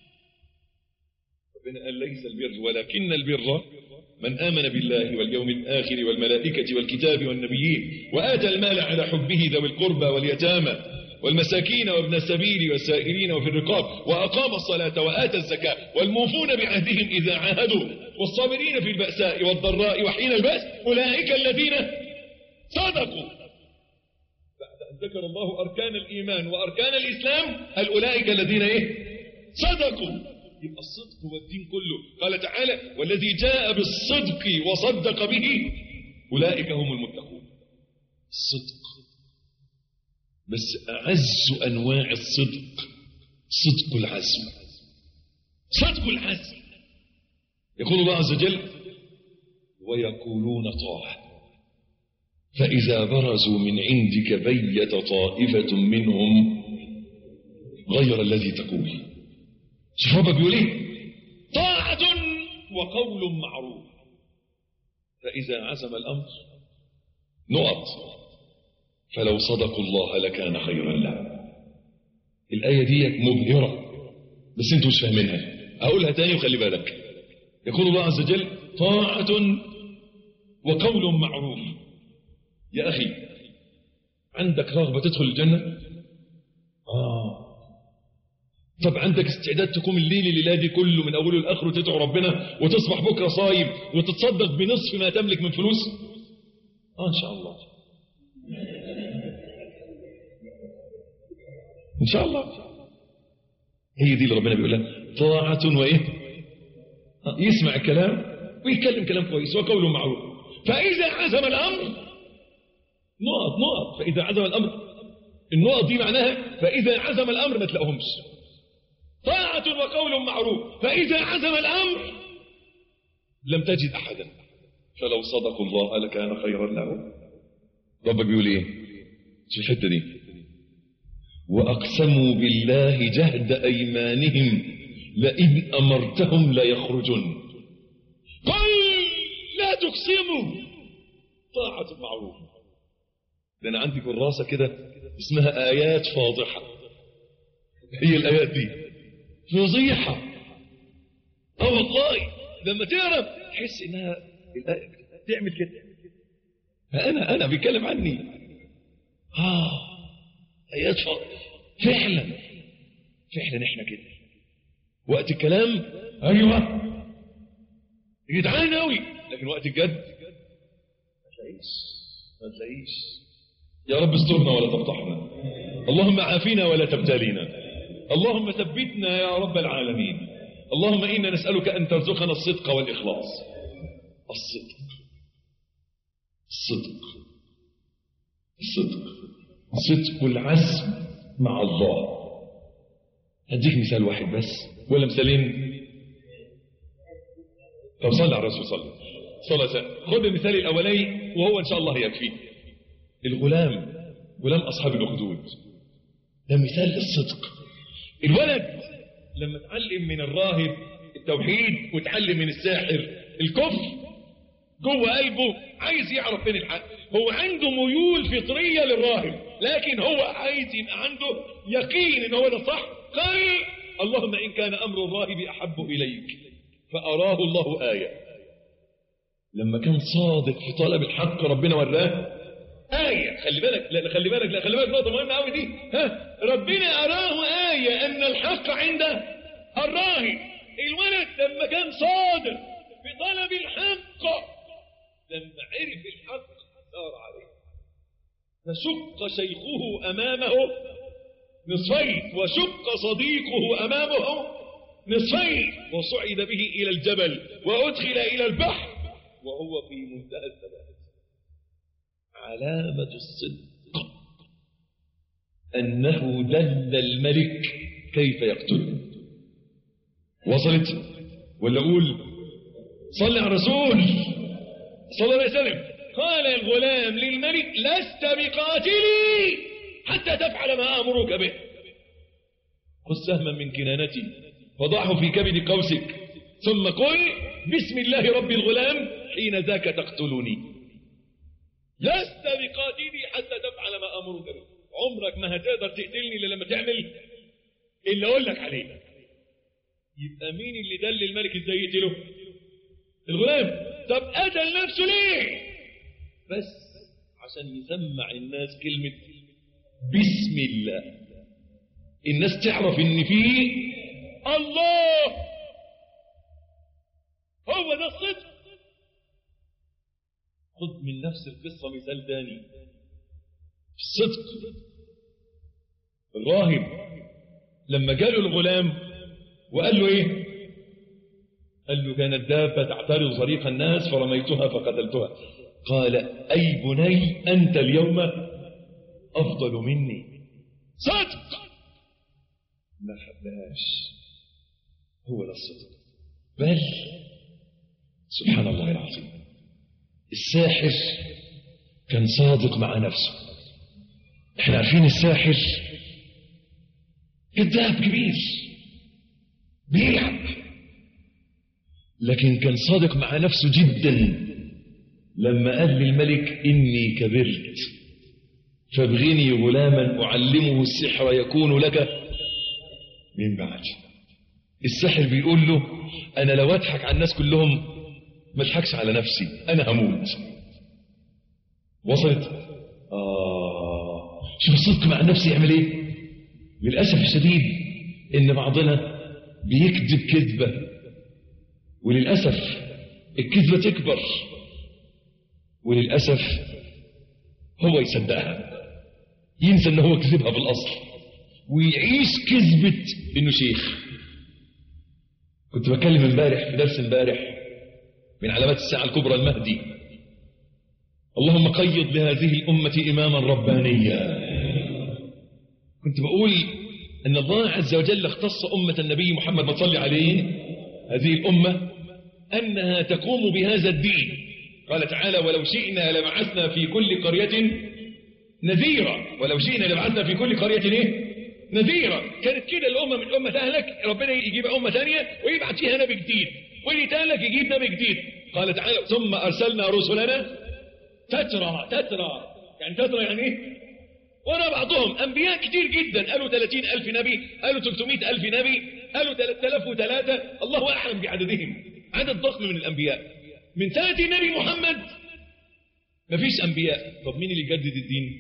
ربنا قال ليس البر ولكن البر من آمن بالله واليوم الآخر والملائكة والكتاب والنبيين وآتى المال على حبه ذوي القربى واليتامى والمساكين وابن السبيل والسائلين وفي الرقاب وأقام الصلاة وآتى الزكاة والموفون بعهدهم إذا عاهدوا والصابرين في البأساء والضراء وحين البأس أولئك الذين صدقوا. بعد أن ذكر الله أركان الإيمان وأركان الإسلام قال أولئك الذين صدقوا. يبقى الصدق هو الدين كله. قال تعالى والذي جاء بالصدق وصدق به أولئك هم المتقون. الصدق، بس أعز أنواع الصدق صدق العزم. صدق العزم. يقول الله عز وجل ويقولون طاعة فإذا برزوا من عندك بيت طائفة منهم غير الذي تقول. شوف ربك بيقول ايه؟ طاعة وقول معروف. فإذا عزم الأمر نقط فلو صدقوا الله لكان خيرا له. الآية دي مبهرة بس انتوا مش فاهمينها. أقولها تاني وخلي بالك. يقول الله عز وجل طاعة وقول معروف. يا أخي عندك رغبة تدخل الجنة؟ طب عندك استعداد تقوم الليلة دي كله من أوله لآخره تدعو ربنا وتصبح بكرة صايم وتتصدق بنصف ما تملك من فلوس؟ إن شاء الله، إن شاء الله. هي دي اللي ربنا بيقولها طاعة وإيه؟ يسمع الكلام ويتكلم كلام كويس وقوله معروف. فإذا عزم الأمر نقط. فإذا عزم الأمر، النقط دي معناها فإذا عزم الأمر ما تلاقوهمش. طاعة وقول معروف. فإذا عزم الأمر لم تجد أحدا، فلو صدقوا الله لكان خيرا لهم. ربك بيقول ايه في الحتة دي؟ وأقسموا بالله جهد أيمانهم لئن أمرتهم ليخرجن. قل لا تقسموا، طاعة معروف. ده أنا عندي كراسة كده اسمها آيات فاضحة، هي الآيات دي فضيحة. والله لما تقرأ تحس إنها الآية تعمل كده. أنا بيتكلم عني. آيات فعلا إحنا كده وقت الكلام أيوة جدعان أوي، لكن وقت الجد ما تلاقيش. يا رب استرنا ولا تفضحنا، اللهم عافينا ولا تبتلينا، اللهم ثبتنا يا رب العالمين. اللهم إنا نسألك أن ترزقنا الصدق والإخلاص. صدق العزم مع الله. هديك مثال واحد بس ولا مثالين؟ طب صلى على الرسول صلى خذ المثال الأولي وهو إن شاء الله يكفي. الغلام، غلام أصحاب الأخدود، ده مثال للصدق. الولد لما اتعلم من الراهب التوحيد وتعلم من الساحر الكفر، جوه قلبه عايز يعرف فين الحق. هو عنده ميول فطرية للراهب، لكن هو عايز يبقى عنده يقين ان هو ده صح. قال اللهم إن كان أمر الراهب أحب إليك، فأراه الله آية. لما كان صادق في طلب الحق ربنا وراه آية. خلي بالك نقطة مهمة قوي دي. ربنا أراه آية أن الحق عند الراهب. الولد لما كان صادق في طلب الحق، لما عرف الحق سار عليه، فشق شيخه أمامه نصفين وشق صديقه أمامه نصفين، وصعد به إلى الجبل وأدخل إلى البحر وهو في منتهى الثبات. علامة الصدق أنه دل الملك كيف يقتله. وصلت ولا أقول صلى على الرسول صلى الله عليه وسلم؟ قال الغلام للملك لست بقاتلي حتى تفعل ما أمرك به. خذ سهما من كنانتي فضعه في كبد قوسك، ثم قل بسم الله رب الغلام حين ذاك تقتلني. لست بقاتلي حتى تفعل ما أمرك به. عمرك ما هتقدر تقتلني إلا لما تعمل اللي أقول لك عليه. يبقى مين اللي دل الملك ازاي يقتله؟ الغلام. طب قتل نفسه ليه؟ بس عشان يسمع الناس كلمة بسم الله، الناس تعرف ان فيه الله. هو ده الصدق. خذ من نفس القصة مثال تاني. الصدق. الراهب لما جاله الغلام وقال له ايه؟ قال له كانت دابة تعترض طريق الناس فرميتها فقتلتها. قال أي بني أنت اليوم أفضل مني. صدق. ما خباش. هو ده الصدق. بل سبحان الله العظيم، الساحر كان صادق مع نفسه. احنا عارفين الساحر كذاب كبير بيلعب، لكن كان صادق مع نفسه جدا لما قال للملك إني كبرت فابغني غلاما أعلمه السحر يكون لك من بعد. الساحر بيقول له أنا لو أضحك على الناس كلهم ما اضحكش على نفسي، أنا هموت. وصلت؟ شوف الصدق مع النفس يعمل ايه. للأسف الشديد إن بعضنا بيكذب كذبة، وللأسف الكذبة تكبر، وللأسف هو يصدقها، ينسى إنه هو كذبها بالأصل ويعيش كذبة إنه شيخ. كنت بكلم امبارح في درس امبارح من علامات الساعة الكبرى المهدي. اللهم قيض لهذه الأمة إماما ربانيا. كنت بقول أن الله عز وجل اختص أمة النبي محمد صلى عليه هذه الأمة أنها تقوم بهذا الدين. قال تعالى ولو شئنا لبعثنا في كل قرية نذيرا. ولو شئنا لبعثنا في كل قرية ايه؟ نذيرا. كانت كده الأمة من أمة تهلك، ربنا يجيب أمة ثانية ويبعث فيها نبي جديد، واللي تهلك يجيب نبي جديد. قال تعالى ثم أرسلنا رسلنا تترى. يعني تترى يعني ايه؟ ورا بعضهم. أنبياء كتير جدا، قالوا 30,000 نبي، قالوا 300,000 نبي، قالوا 3003، الله أعلم بعددهم. عدد ضخم من الأنبياء. من سنة النبي محمد مفيش أنبياء. طب مين اللي يجدد الدين؟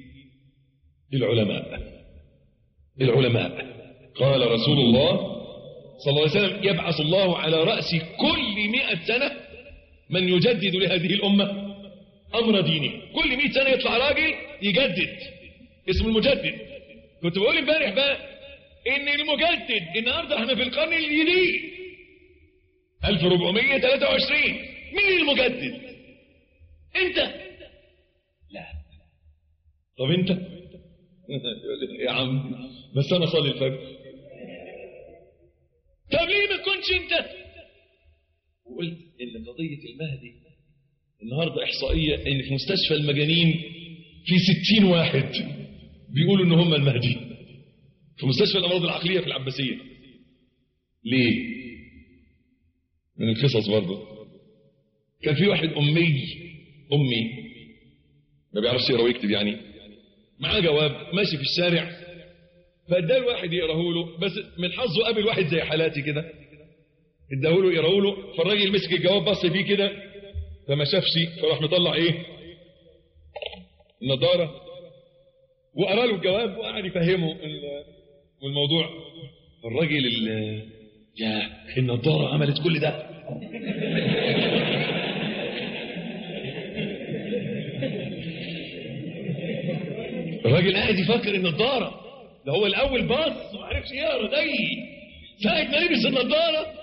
العلماء. قال رسول الله صلى الله عليه وسلم يبعث الله على رأس كل 100 سنة من يجدد لهذه الأمة أمر دينه. كل 100 سنة يطلع راجل يجدد، اسمه المجدد. كنت بقول امبارح بقى ان المجدد النهارده احنا في القرن الجديد 1423. مين المجدد؟ انت؟ لا. طب انت؟ يا عم بس انا صلي الفجر. طب ليه ما تكونش انت؟ وقلت ان قضية المهدي النهارده احصائية ان في مستشفى المجانين في 60 واحد بيقولوا ان هم المهدي في مستشفى الامراض العقلية في العباسية. ليه؟ من القصص برضه. كان في واحد امي ما بيعرفش يقرا ويكتب، يعني معاه جواب ماشي في الشارع، فاداه الواحد يقراه له، بس من حظه قابل واحد زي حالاتي كده اداه له يقراه له، فالراجل مسك الجواب بص فيه كده فما شافش، فراح مطلع ايه؟ النضاره، وقرا له الجواب وقعد يفهمه الموضوع. الراجل يا النضاره عملت كل ده. الراجل قاعد يفكر النضاره ده هو الاول باص وما عرفش يقرا زي ساعه ما لبس النضاره.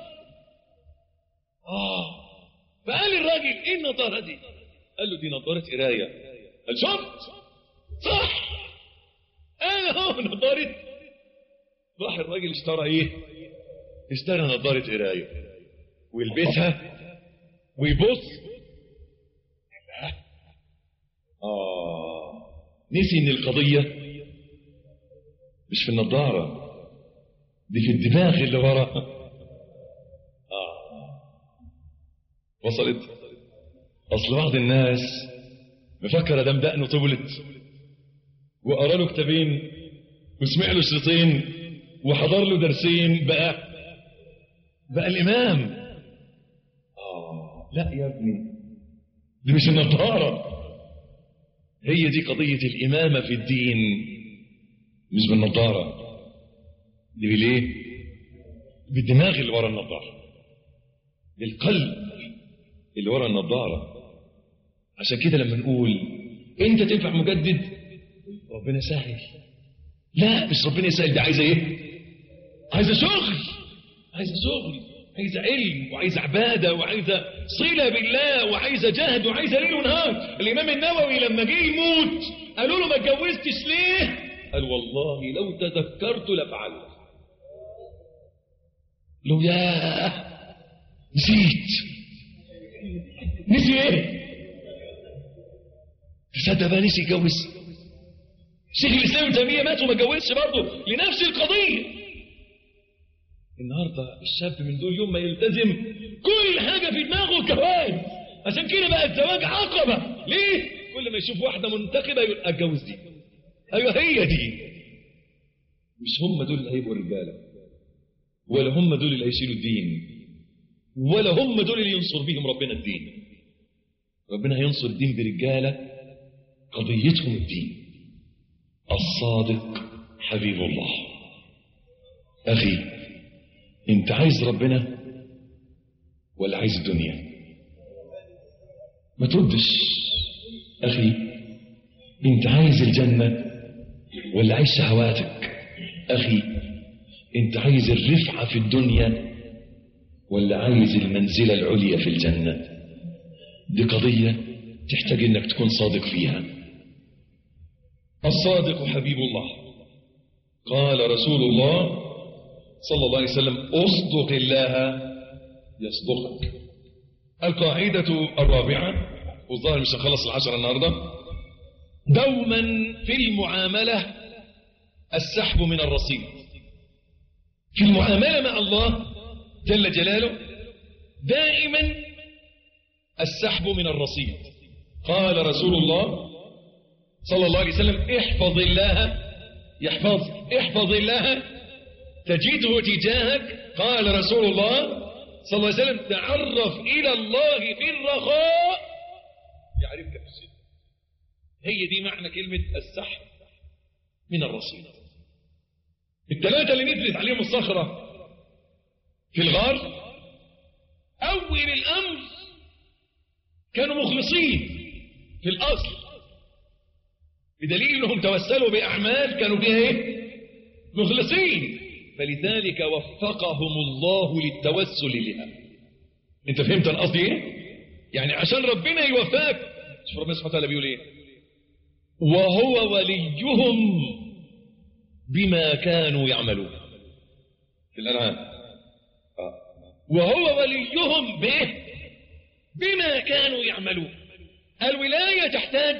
فقال الراجل ايه النضاره دي؟ قال له دي نضاره قرايه. قال شفت صح انا هو نضاره. راح الراجل اشترى ايه؟ اشترى نضاره قرايه ويلبسها ويبص. نسي ان القضيه مش في النضاره دي، في الدماغ اللي ورا. وصلت؟ اصل بعض الناس مفكر دم دقنه طولت وقرا له كتابين وسمع له شريطين وحضر له درسين بقى الامام. لا يا ابني دي مش النضاره، هي دي قضيه الامامه في الدين، مش بالنضاره دي. بالايه؟ بالدماغ اللي ورا النضاره، بالقلب اللي ورا النضاره. عشان كده لما نقول انت تنفع مجدد ربنا سهل، لا مش ربنا يسهل، دي عايزه ايه؟ عايزه شغل، عايزه علم، وعايزه عباده، وعايزه صله بالله، وعايزه جهد، وعايزه ليل ونهار. الامام النووي لما جه يموت قالوا له ما اتجوزتش ليه؟ قال والله لو تذكرت لفعلت. لو ياه نسي ايه؟ تصدق بقى نسي يتجوز. شيخ الاسلام ابن تيميه مات وما اتجوزش برضه لنفس القضيه. النهارده الشاب من دول يوم ما يلتزم كل حاجه في دماغه جواز. عشان كده بقى الزواج عقبه. ليه؟ كل ما يشوف واحده منتخبه يقول اتجوز دي. ايوه هي دي. مش هم دول اللي هيبقوا رجاله، ولا هم دول اللي هيشيلوا الدين، ولا هم دول اللي ينصر بيهم ربنا الدين. ربنا هينصر الدين برجاله قضيتهم الدين. الصادق حبيب الله. اخي انت عايز ربنا ولا عايز الدنيا؟ ما تردش. اخي انت عايز الجنة ولا عايز شهواتك؟ اخي انت عايز الرفعة في الدنيا ولا عايز المنزلة العليا في الجنة؟ دي قضية تحتاج انك تكون صادق فيها. الصادق حبيب الله. قال رسول الله صلى الله عليه وسلم اصدق الله يصدقك. القاعدة الرابعة، والظاهر مش هنخلص 10 النهاردة. دوما في المعاملة السحب من الرصيد. في المعاملة مع الله جل جلاله دائما السحب من الرصيد. قال رسول الله صلى الله عليه وسلم: احفظ الله يحفظك، احفظ الله تجده تجاهك. قال رسول الله صلى الله عليه وسلم: تعرف إلى الله في الرخاء يعرفك في الشدة. هي دي معنى كلمة السحب من الرصيد. الثلاثة اللي نزلت عليهم الصخرة في الغار أول الأمر كانوا مخلصين في الأصل، بدليل أنهم توسلوا بأعمال كانوا فيها إيه؟ مخلصين، فلذلك وفقهم الله للتوسل لها. أنت فهمت القصد إيه؟ يعني عشان ربنا يوفقك. شوف ربنا سبحانه وتعالى بيقول إيه؟ وهو وليهم بما كانوا يعملون في الأنعام. وهو وليهم بما كانوا يعملون. الولاية تحتاج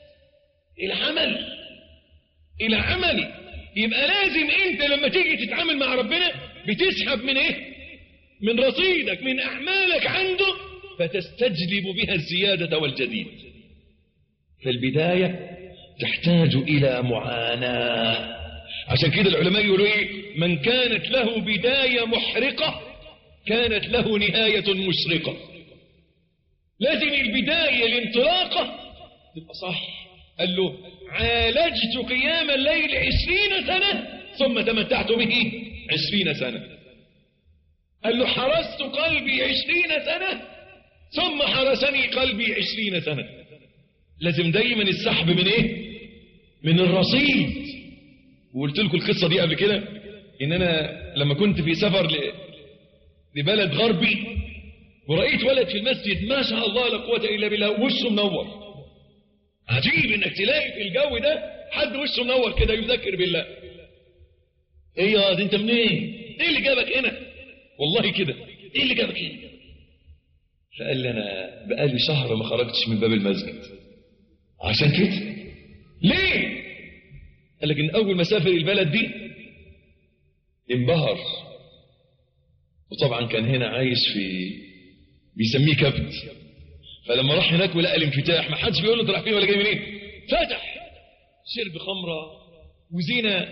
إلى عمل. يبقى لازم أنت لما تيجي تتعامل مع ربنا بتسحب من إيه؟ من رصيدك، من أعمالك عنده، فتستجلب بها الزيادة والجديد. فالبداية تحتاج إلى معاناة. عشان كده العلماء يقولوا إيه؟ من كانت له بداية محرقة كانت له نهاية مشرقة. لازم البداية الانطلاقة تبقى صح. قال له: عالجت قيام الليل 20 سنة ثم تمتعت به 20 سنة. قال له: حرست قلبي 20 سنة ثم حرسني قلبي 20 سنة. لازم دايما السحب من ايه؟ من الرصيد. وقلت لكم القصة دي قبل كده، ان انا لما كنت في سفر لبلد غربي ورأيت ولد في المسجد ما شاء الله لا قوة الا بالله وشه منور. عجيب انك تلاقي في الجو ده حد وشه منور كده يذكر بالله. ايه يا دي انت منين؟ ايه اللي جابك هنا؟ والله كده ايه اللي جابك هنا؟ فقال لي: انا بقالي شهر ما خرجتش من باب المسجد. عشان كده. ليه؟ قال لك ان اول ما سافر البلد دي انبهر، وطبعا كان هنا عايش في بيسميه كبت. فلما راح هناك ولقى الانفتاح، ما حدش بيقول له انت رايح فين ولا جاي منين، فتح شرب خمره وزنا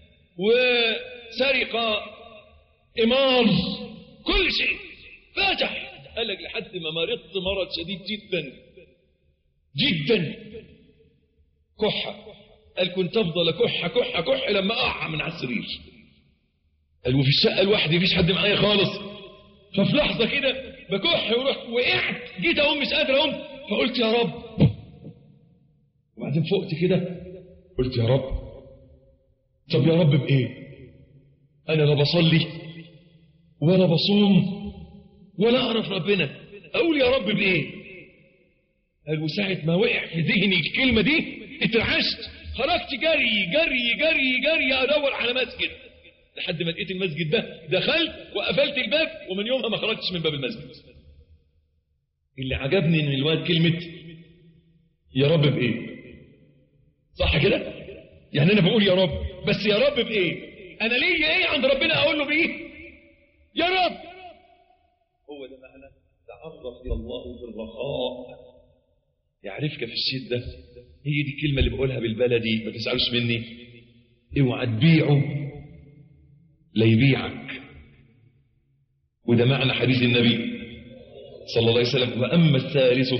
وسرقه امار كل شيء فتح. قال لك لحد ما مرضت مرض شديد جدا جدا، كحه. قال كنت افضل كح لما اقع من على السرير. قال وفي الشقه لوحدي مفيش حد معايا خالص. ففي لحظه كده بكح ورحت وقعت، جيت اقوم مش قادر اقوم، فقلت يا رب. وبعدين فقت كده قلت يا رب. طب يا رب بايه؟ انا لا بصلي ولا بصوم ولا اعرف ربنا، اقول يا رب بايه؟ قال وساعه ما وقع في ذهني الكلمه دي اترعشت، خرجت جري ادور على مسجد لحد ما لقيت المسجد ده، دخلت وقفلت الباب، ومن يومها ما خرجتش من باب المسجد. اللي عجبني من الواد كلمة يا رب بإيه؟ صح كده؟ يعني أنا بقول يا رب، بس يا رب بإيه؟ أنا ليا إيه عند ربنا أقول له بإيه؟ يا رب. هو ده معنى تعرف إلى الله بالرخاء يعرفك في الشدة. هي دي الكلمة اللي بقولها بالبلدي، ما تزعلوش مني. اوعى تبيعه لا يبيعك. وده معنى حديث النبي صلى الله عليه وسلم: وأما الثالث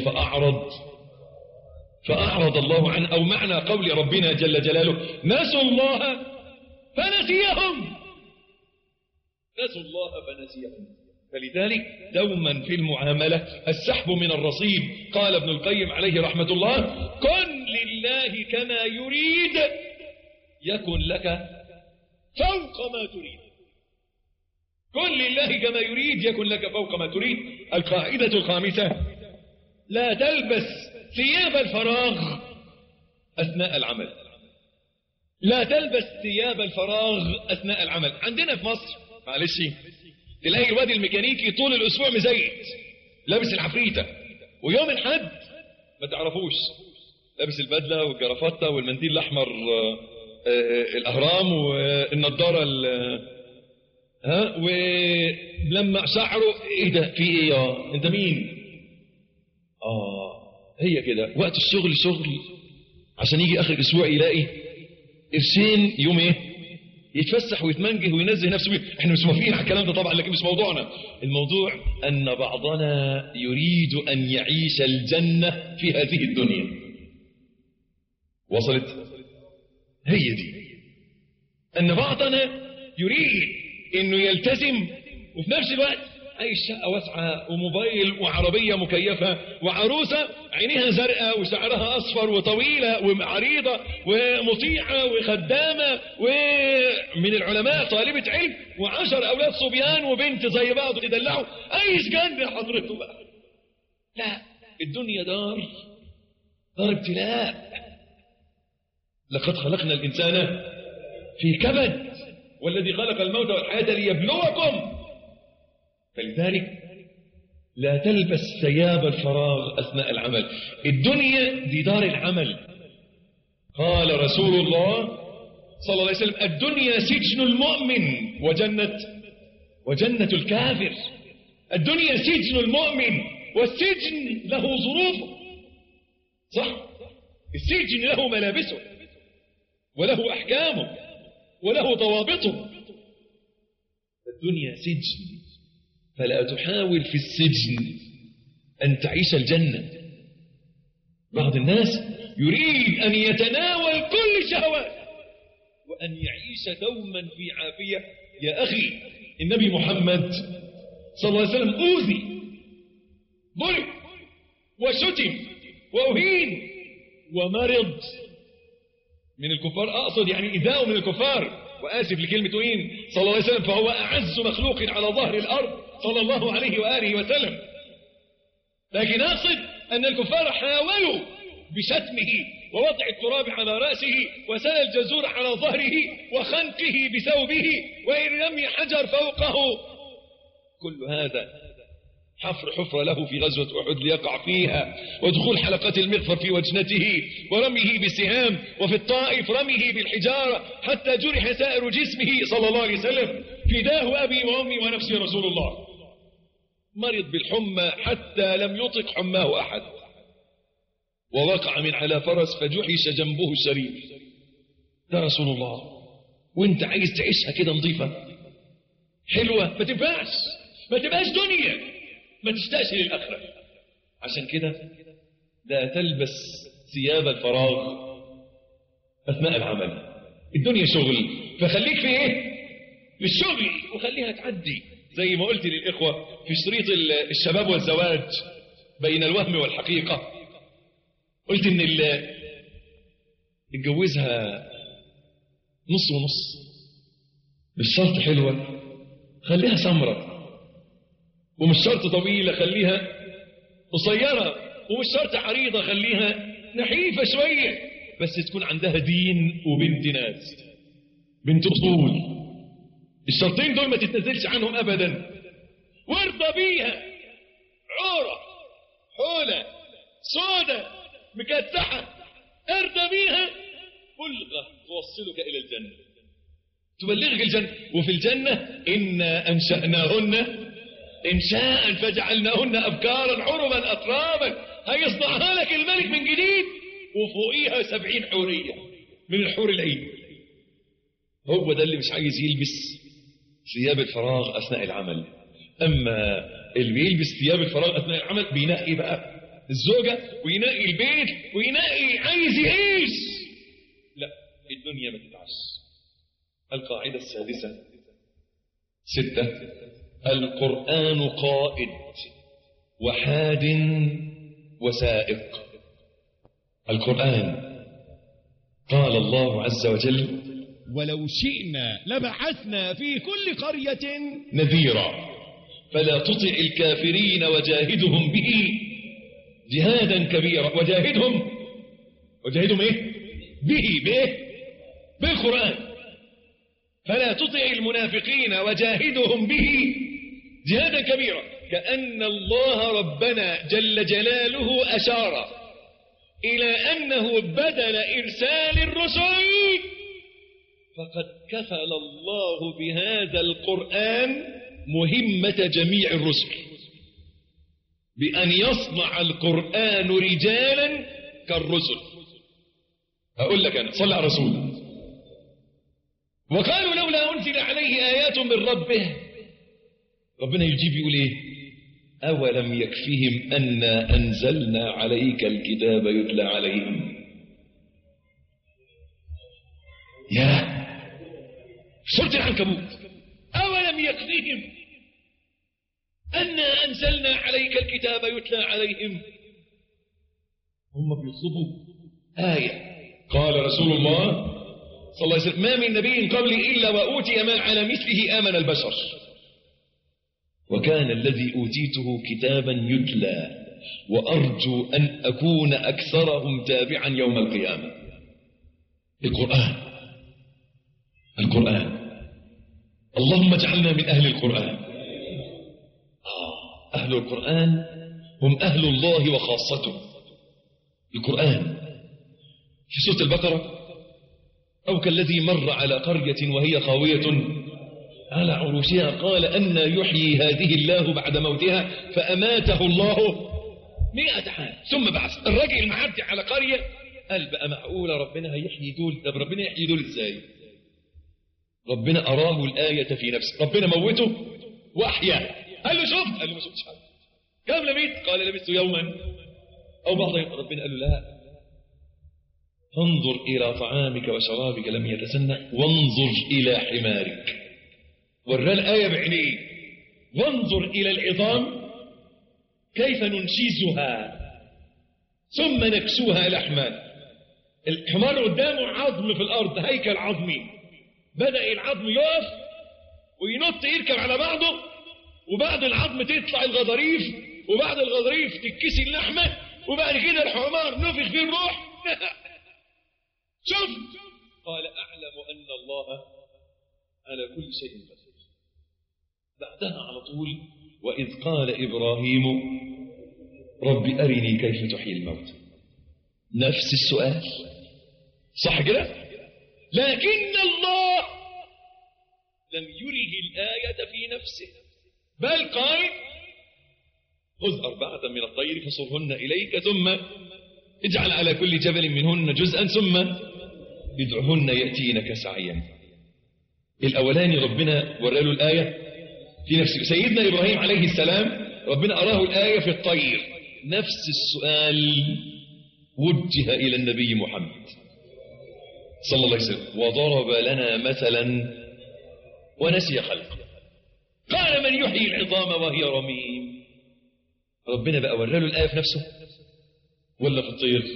فأعرض الله عنه. أو معنى قول ربنا جل جلاله: نسوا الله فنسيهم. فلذلك دوما في المعاملة السحب من الرصيد. قال ابن القيم عليه رحمة الله: كن لله كما يريد يكن لك فوق ما تريد. كن لله كما يريد يكن لك فوق ما تريد. القاعدة الخامسة: لا تلبس ثياب الفراغ أثناء العمل. لا تلبس ثياب الفراغ أثناء العمل. عندنا في مصر معلش تلاقي الواد الميكانيكي طول الأسبوع مزيت، لابس العفريتة، ويوم الحد ما تعرفوش لابس البدلة والجرافطة والمنديل الأحمر الأهرام والنضارة ولما شعره ايه ده في ايه يا انت مين؟ هي كده وقت الشغل شغل عشان يجي اخر الاسبوع يلاقي قرشين يوم ايه يتفسح ويتمنجه وينزه نفسه. احنا مش موافقين على الكلام ده طبعا، لكن مش موضوعنا. الموضوع ان بعضنا يريد ان يعيش الجنة في هذه الدنيا. وصلت؟ هي دي ان بعضنا يريد انه يلتزم وفي نفس الوقت عايش شقة واسعة وموبايل وعربية مكيفة وعروسة عينيها زرقاء وشعرها أصفر وطويلة وعريضة ومطيعة وخدامة ومن العلماء طالبة علم و10 أولاد صبيان وبنت زي بعض تدلعوا. عايش جنة حضرته بقى. لا، الدنيا دار ابتلاء. لقد خلقنا الإنسان في كبد والذي خلق الموت والحياة ليبلوكم. فلذلك لا تلبس ثياب الفراغ أثناء العمل. الدنيا دي دار العمل. قال رسول الله صلى الله عليه وسلم الدنيا سجن المؤمن وجنة الكافر. الدنيا سجن المؤمن والسجن له ظروفه، صح؟ السجن له ملابسه وله أحكامه وله ضوابطه. الدنيا سجن، فلا تحاول في السجن أن تعيش الجنة. بعض الناس يريد أن يتناول كل شهوات وأن يعيش دوما في عافية. يا أخي، النبي محمد صلى الله عليه وسلم أوذي، ضرب وشتم وأهين ومرض من الكفار. أقصد يعني إيذاء من الكفار، وآسف لكلمة أهين صلى الله عليه وسلم، فهو أعز مخلوق على ظهر الأرض صلى الله عليه وآله وسلم. لكن أقصد أن الكفار حاولوا بشتمه ووضع التراب على رأسه وسال الجزور على ظهره وخنقه بثوبه وإرمي حجر فوقه. كل هذا حفر له في غزوة أحد ليقع فيها، ودخول حلقات المغفر في وجنته ورميه بالسهام، وفي الطائف رميه بالحجارة حتى جرح سائر جسمه صلى الله عليه وسلم. فداه أبي وأمي ونفسي رسول الله. مرض بالحمى حتى لم يطق حماه أحد، ووقع من على فرس فجحش جنبه الشريف. ده رسول الله. وانت عايز تعيشها كده نظيفة حلوة؟ ما تبقاش دنيا، ما تشتاقش للآخرة. عشان كده لا تلبس ثياب الفراغ أثناء العمل. الدنيا شغل، فخليك في ايه؟ في الشغل، وخليها تعدي. زي ما قلت للإخوة في شريط الشباب والزواج بين الوهم والحقيقة، قلت ان اللي اتجوزها نص ونص مش شرط حلوة، خليها سمرة. ومش شرط طويلة، خليها قصيرة. ومش شرط عريضة، خليها نحيفة شوية، بس تكون عندها دين وبنت ناس، بنت أصول. الشرطين دول ما تتنزلش عنهم أبدا. وارضى بيها، عورة حولة سودة مكتحة، ارضى بيها، بلغة توصلك إلى الجنة، تبلغك الجنة. وفي الجنة إنا أنشأناهن إنشاء فجعلناهن أبكارا عربا أترابا. هيصنعها لك الملك من جديد، وفوقيها 70 حورية من الحور العين. هو ده اللي مش عايز يلبس ثياب الفراغ أثناء العمل. أما اللي بيلبس ثياب الفراغ أثناء العمل بينقي بقى الزوجة وينقي البيت وينقي عايز يعيش. لا، الدنيا ما تتعش. القاعدة السادسة 6: القرآن قائد وحاد وسائق. القرآن قال الله عز وجل: ولو شئنا لبعثنا في كل قرية نذيرا فلا تطع الكافرين وجاهدهم به جهادا كبيرا. وجاهدهم ايه؟ به بالقرآن. فلا تطع المنافقين وجاهدهم به جهادا كبيرا. كأن الله ربنا جل جلاله أشار إلى أنه بدل إرسال الرسل فقد كفل الله بهذا القرآن مهمة جميع الرسل بأن يصنع القرآن رجالا كالرسل. أقول لك أنا صلى على رسول. وقالوا لولا أنزل عليه آيات من ربه. ربنا يجيب يقول إيه؟ أولم يكفهم أنا أنزلنا عليك الكتاب يتلى عليهم. يا سورة العنكبوت. أولم يكفهم أنا أنزلنا عليك الكتاب يتلى عليهم. هم بيطلبوا آية. قال رسول الله صلى الله عليه وسلم ما من نبي قبلي إلا وأوتي ما على مثله آمن البشر وكان الذي أوتيته كتابا يتلى وأرجو أن أكون أكثرهم تابعا يوم القيامة. القرآن اللهم اجعلنا من أهل القرآن. أهل القرآن هم أهل الله وخاصته. القرآن في سورة البقرة أو كالذي مر على قرية وهي خاوية على عروشها قال أن يحيي هذه الله بعد موتها فأماته الله 100 عام ثم بعث. الراجل المعدي على قرية قال بقى معقولة ربنا هيحيي دول؟ طب ربنا يحيي دول ازاي؟ ربنا أراه الآية في نفسه. ربنا موته وأحياه. قال له شفت؟ قال له ما شفتش حاجة. كم لبثت؟ قال لبثت يوما أو بعض يوم. ربنا قال له لا، انظر إلى طعامك وشرابك لم يتسنى وانظر إلى حمارك. ورى الآية بعينيه. وانظر إلى العظام كيف ننشزها ثم نكسوها لحما. الحمار قدامه عظم في الأرض، هيكل عظمي، بدأ العظم يقف وينط يركب على بعضه، وبعد العظم تطلع الغضاريف، وبعد الغضاريف تتكسي اللحمة، وبعد كده الحمار نفخ فيه الروح. شوف قال أعلم أن الله على كل شيء قدير. بعدها على طول وإذ قال إبراهيم رب أرني كيف تحيي الموت. نفس السؤال صح كده؟ لكن الله لم يره الآية في نفسه، بل قال خذ 4 من الطير فصرهن إليك ثم اجعل على كل جبل منهن جزءا ثم ادعهن يأتينك سعيا. الأولاني ربنا وراله الآية في نفسه. سيدنا إبراهيم عليه السلام ربنا أراه الآية في الطير. نفس السؤال وجه إلى النبي محمد صلى الله عليه وسلم وضرب لنا مثلا ونسي خلقه. قال من يحيي العظام وهي رميم. ربنا بقى وراله الآية في نفسه ولا في الطير؟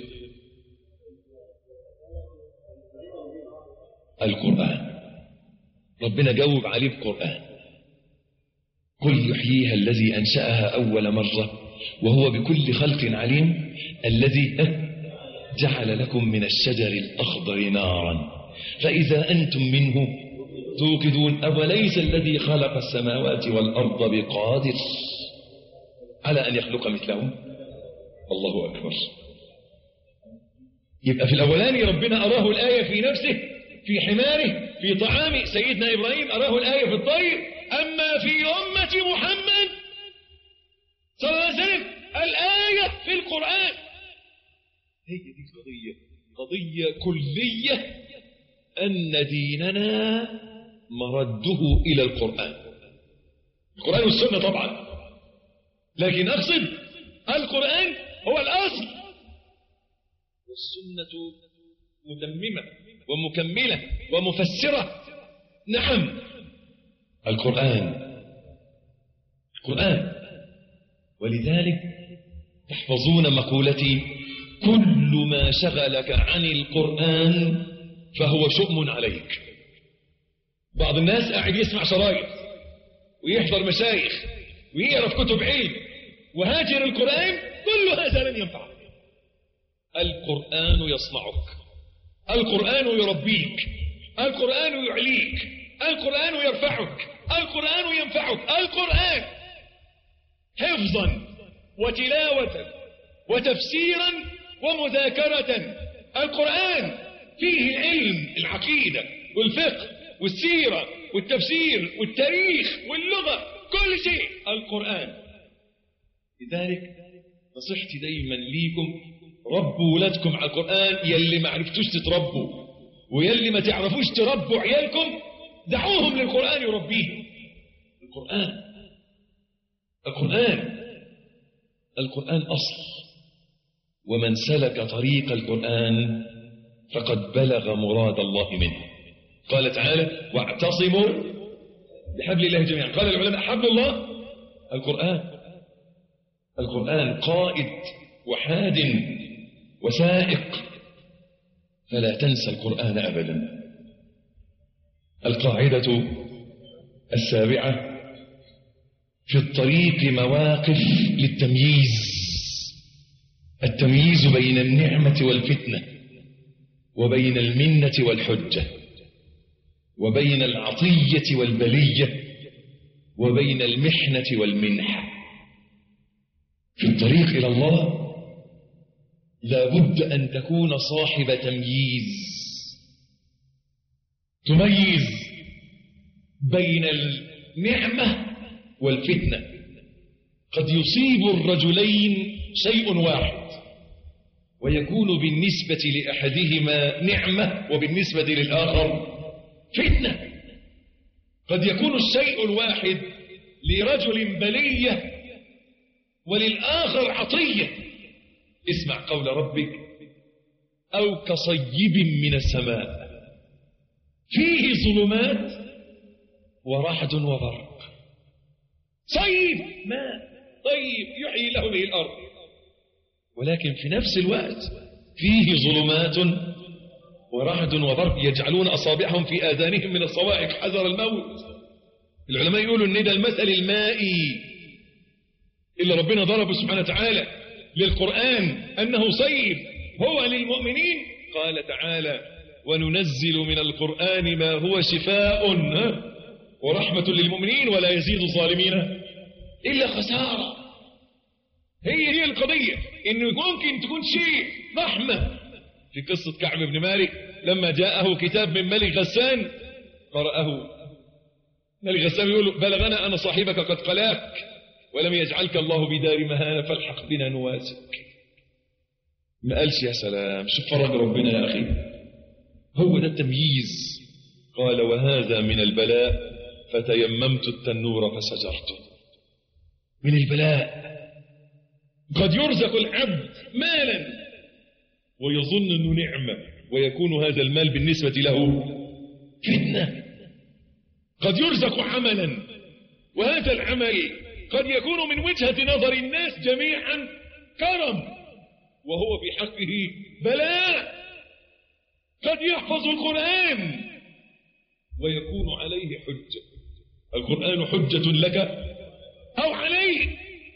القرآن. ربنا جاوب عليه بقرآن. قل يحييها الذي أنشأها أول مرة وهو بكل خلق عليم الذي جعل لكم من الشجر الأخضر نارا فإذا أنتم منه توقدون أوليس الذي خلق السماوات والأرض بقادر على أن يخلق مثلهم. الله أكبر. يبقى في الأولاني ربنا أراه الآية في نفسه في حماره في طعام سيدنا إبراهيم أراه الآية في الطير. أما في أمة محمد صلى الله عليه وسلم الآية في القرآن. هي دي قضية كلية أن ديننا مرده إلى القرآن والسنة طبعا، لكن أقصد القرآن هو الأصل والسنة متممة ومكملة ومفسرة. نعم القرآن. ولذلك تحفظون مقولتي كل ما شغلك عن القرآن فهو شؤم عليك. بعض الناس قاعد يسمع شرايط ويحضر مشايخ ويقرأ في كتب علم وهاجر القرآن، كل هذا لن ينفعك. القرآن يصنعك، القرآن يربيك، القرآن يعليك، القرآن يرفعك، القرآن ينفعك. القرآن حفظا وتلاوة وتفسيرا ومذاكرة. القرآن فيه العلم، العقيدة والفقه والسيرة والتفسير والتاريخ واللغة، كل شيء القرآن. لذلك نصيحتي دايما ليكم، ربوا ولادكم على القرآن. يلي ما عرفتوش تتربوا ويلي ما تعرفوش تربوا عيالكم، دعوهم للقرآن يربيهم. القرآن أصل، ومن سلك طريق القرآن فقد بلغ مراد الله منه. قال تعالى واعتصموا بحبل الله جميعا. قال العلماء حبل الله القرآن قائد وحاد وسائق، فلا تنسى القرآن أبدا. القاعدة السابعة: في الطريق مواقف للتمييز. التمييز بين النعمة والفتنة، وبين المنة والحجة، وبين العطية والبلية، وبين المحنة والمنحة. في الطريق إلى الله لا بد أن تكون صاحب تمييز، تميز بين النعمة والفتنة. قد يصيب الرجلين شيء واحد ويكون بالنسبة لأحدهما نعمة وبالنسبة للآخر فتنة. قد يكون الشيء الواحد لرجل بلية وللآخر عطية. اسمع قول ربك: أو كصيب من السماء فيه ظلمات ورعد وبرق. صيب ماء طيب يحيي له به الأرض، ولكن في نفس الوقت فيه ظلمات ورعد وبرق يجعلون أصابعهم في آذانهم من الصواعق حذر الموت. العلماء يقولوا إن ده المثل المائي اللي ربنا ضربه سبحانه وتعالى للقرآن أنه صيب هو للمؤمنين. قال تعالى: وننزل من القرآن ما هو شفاء ورحمة للمؤمنين ولا يزيد الظالمين إلا خسارة. هي القضية، إنه ممكن تكون شيء رحمة. في قصة كعب بن مالك لما جاءه كتاب من ملك غسان قرأه، ملك غسان يقول له: بلغنا أن صاحبك قد قلاك ولم يجعلك الله بدار مهانة فالحق بنا نواسك. ما قالش يا سلام شوف فرج ربنا يا أخي. هو ده التمييز. قال: وهذا من البلاء فتيممت التنور فسجرته. من البلاء. قد يرزق العبد مالا ويظن أنه نعمة ويكون هذا المال بالنسبة له فتنة. قد يرزق عملا وهذا العمل قد يكون من وجهة نظر الناس جميعا كرم وهو في حقه بلاء. قد يحفظ القرآن ويكون عليه حجة. القرآن حجة لك أو عليك.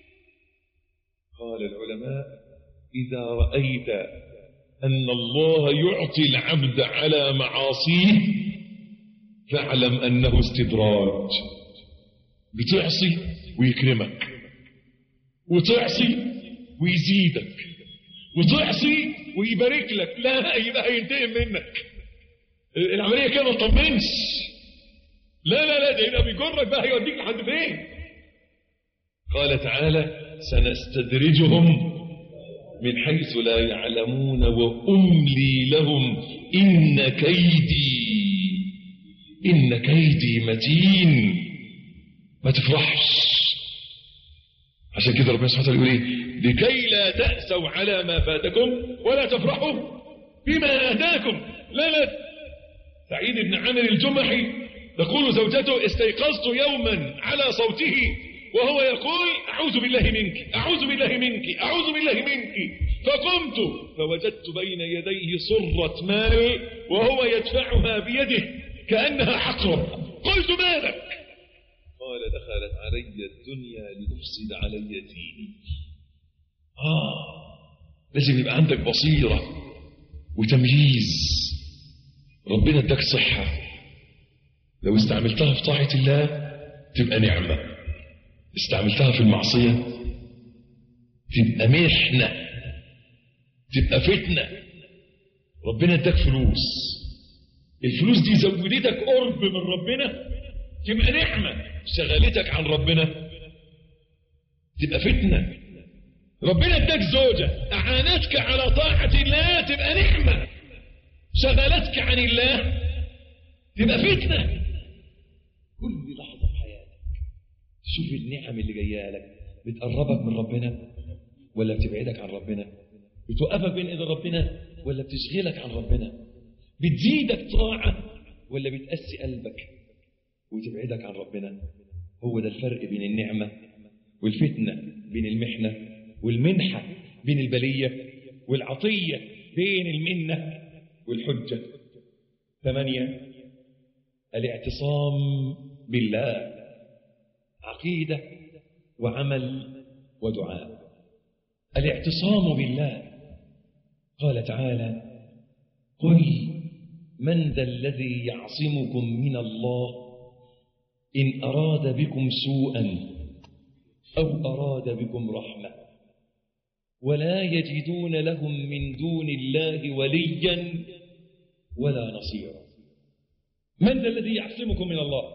قال العلماء: إذا رأيت أن الله يعطي العبد على معاصيه فاعلم أنه استدراج. بتعصي ويكرمك، وتعصي ويزيدك، وتعصي ويبارك لك. لا يبقى هينتقم منك. العملية كده ما تطمنش. لا ده يبقى بيجرك بقى هيوديك لحد فين. قال تعالى: سنستدرجهم من حيث لا يعلمون وأملي لهم إن كيدي متين. ما تفرحش. عشان كده ربنا سبحانه وتعالى يقول ايه: لكي لا تأسوا على ما فاتكم ولا تفرحوا بما آتاكم. لا سعيد بن عامر الجمحي تقول زوجته: استيقظت يوما على صوته وهو يقول: أعوذ بالله منك أعوذ بالله منك أعوذ بالله منك. فقمت فوجدت بين يديه صرة مال وهو يدفعها بيده كأنها عقرب. قلت: ما لك؟ قال: دخلت علي الدنيا لتفسد علي ديني. لازم يبقى عندك بصيرة وتمييز. ربنا اداك صحة، لو استعملتها في طاعة الله تبقى نعمة. استعملتها في المعصية تبقى محنة، تبقى فتنة. ربنا اداك فلوس، الفلوس دي زودتك قرب من ربنا تبقى نعمة، شغلتك عن ربنا تبقى فتنة. ربنا اداك زوجة أعانتك على طاعة الله تبقى نعمة، شغلتك عن الله تبقى فتنة. كل لحظة في حياتك شوف النعم اللي جايه لك بتقربك من ربنا ولا بتبعدك عن ربنا، بتوقفك بين ايد ربنا ولا بتشغلك عن ربنا، بتزيدك طاعة ولا بتقسي قلبك وتبعدك عن ربنا. هو ده الفرق بين النعمة والفتنة، بين المحنة والمنحة، بين البلية والعطية، بين المنة والحجة. 8 الاعتصام بالله، عقيدة وعمل ودعاء. الاعتصام بالله، قال تعالى: قل من ذا الذي يعصمكم من الله إن أراد بكم سوءا أو أراد بكم رحمة ولا يجدون لهم من دون الله وليا ولا نصيرا. من ذا الذي يعصمكم من الله؟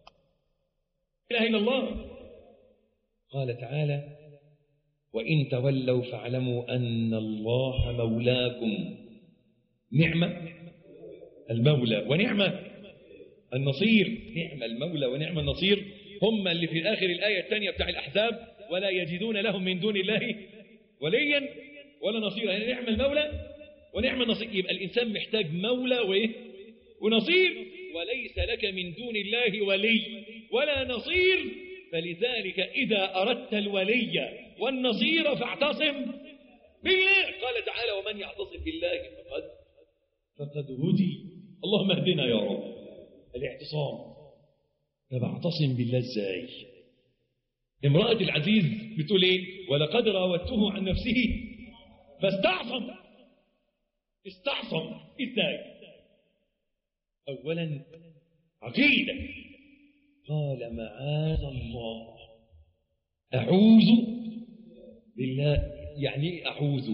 لا إله إلا الله. قال تعالى: وإن تولوا فاعلموا أن الله مولاكم. نعمة المولى ونعمة النصير. نعم المولى ونعم النصير هم اللي في آخر الآية الثانية بتاع الأحزاب: ولا يجدون لهم من دون الله وليا ولا نصيرا. يعني نعم المولى ونعم النصير. يبقى الإنسان محتاج مولى ونصير، وليس لك من دون الله ولي ولا نصير. فلذلك إذا أردت الولي والنصير فاعتصم بالله. قال تعالى: ومن يعتصم بالله فقد هدي. اللهم اهدنا يا رب. الاعتصام. طب اعتصم بالله ازاي؟ امرأة العزيز بتقول ايه؟ ولقد راودته عن نفسه فاستعصم. استعصم ازاي؟ اولا عقيدة. قال: معاذ الله. اعوذ بالله. يعني ايه اعوذ؟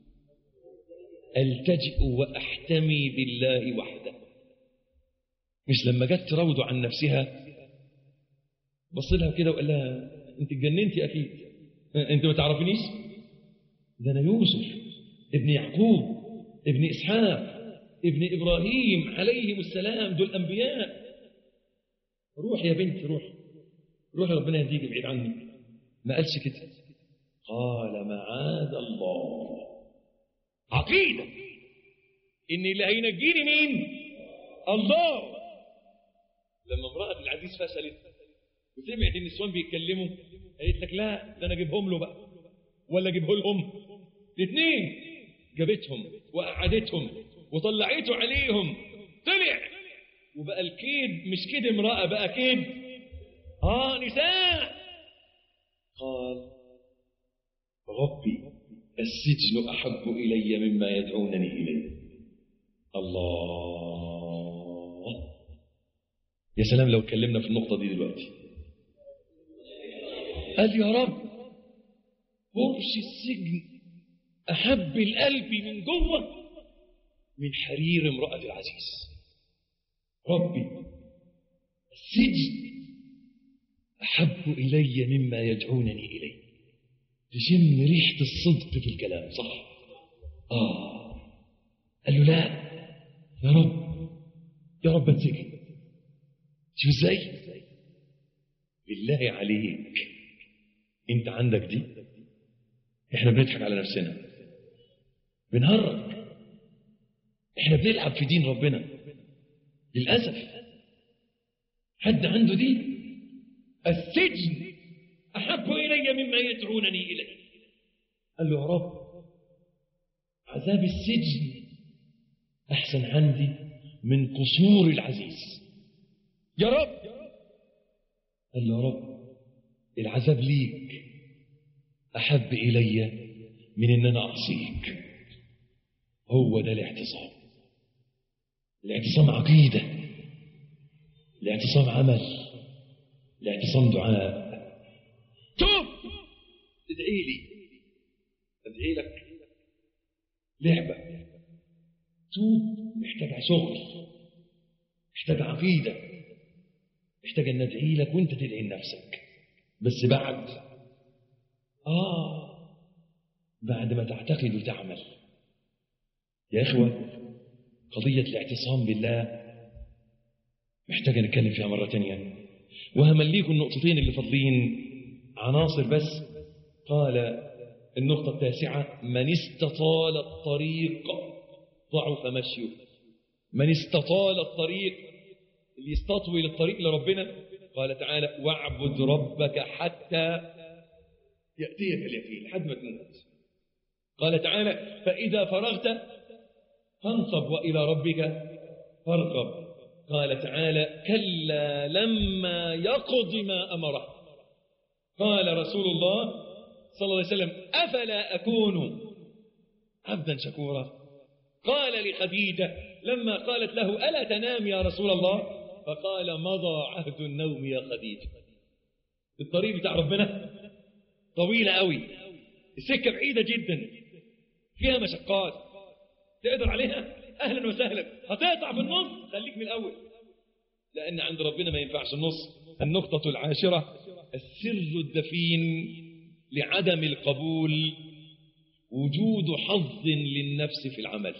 التجئ واحتمي بالله وحده. مش لما جت تراود عن نفسها بص لها كده وقال لها: انت اتجننتي اكيد، انت ما تعرفينيش، ده انا يوسف ابن يعقوب ابن اسحاق ابن ابراهيم عليهم السلام، دول انبياء. روح يا بنت، روح ربنا يهديك، بعيد عني. ما قالش كده، قال: معاذ الله. عقيدة ان اللي هينجيني مين؟ الله. لما امرأة العزيز فشلت وسمعت النسوان بيتكلموا قالت لك: لا، ده انا اجيبهم له بقى، ولا اجيبه لهم الاثنين. جابتهم وقعدتهم وطلعته عليهم، طلع وبقى الكيد مش كيد امرأة، بقى كيد نساء. قال: ربي السجن أحب إلي مما يدعونني إليه. الله. يا سلام لو اتكلمنا في النقطة دي دلوقتي. قال: يا رب فرش السجن أحب القلب من جوه من حرير امرأة العزيز. ربي السجن أحب إلي مما يدعونني إليه. تشم ريحة الصدق في الكلام، صح؟ قال له: لا يا رب اتسجن. شوف ازاي؟ بالله عليك انت عندك دي؟ احنا بنضحك على نفسنا، بنهرج، احنا بنلعب في دين ربنا للأسف. حد عنده دي؟ السجن أحب إلي مما يدعونني إليه. قال له: يا رب عذاب السجن أحسن عندي من قصور العزيز. يا رب. قال له: يا رب العذاب ليك أحب إلي من أن أنا أعصيك. هو ده الاعتصام. الاعتصام عقيدة، الاعتصام عمل، الاعتصام دعاء، تدعي لي ادعي لك لعبة. توب محتاجة شغل، محتاجة عقيدة، محتاجة ان ادعي لك وانت تدعي لنفسك، بس بعد ما تعتقد وتعمل. يا إخوة، قضية الاعتصام بالله محتاجة نتكلم فيها مرة تانية، وهمليكم النقطتين اللي فاضلين عناصر بس. قال النقطة التاسعة: من استطال الطريق ضعف مشيه. من استطال الطريق، اللي يستطول الطريق لربنا، قال تعالى: واعبد ربك حتى يأتيك اليقين، لحد ما تموت. قال تعالى: فإذا فرغت فانصب وإلى ربك فارغب. قال تعالى: كلا لما يقض ما أمره. قال رسول الله صلى الله عليه وسلم: أفلا أكون عبدا شكورا. قال لخديجة لما قالت له: ألا تنام يا رسول الله؟ فقال: مضى عهد النوم يا خديجة. الطريق بتاع ربنا طويلة قوي، السكة بعيدة جدا، فيها مشقات، تقدر عليها أهلا وسهلا. هتقطع في النص، خليك من الأول، لأن عند ربنا ما ينفعش النص. النقطة العاشرة: السر الدفين لعدم القبول وجود حظ للنفس في العمل.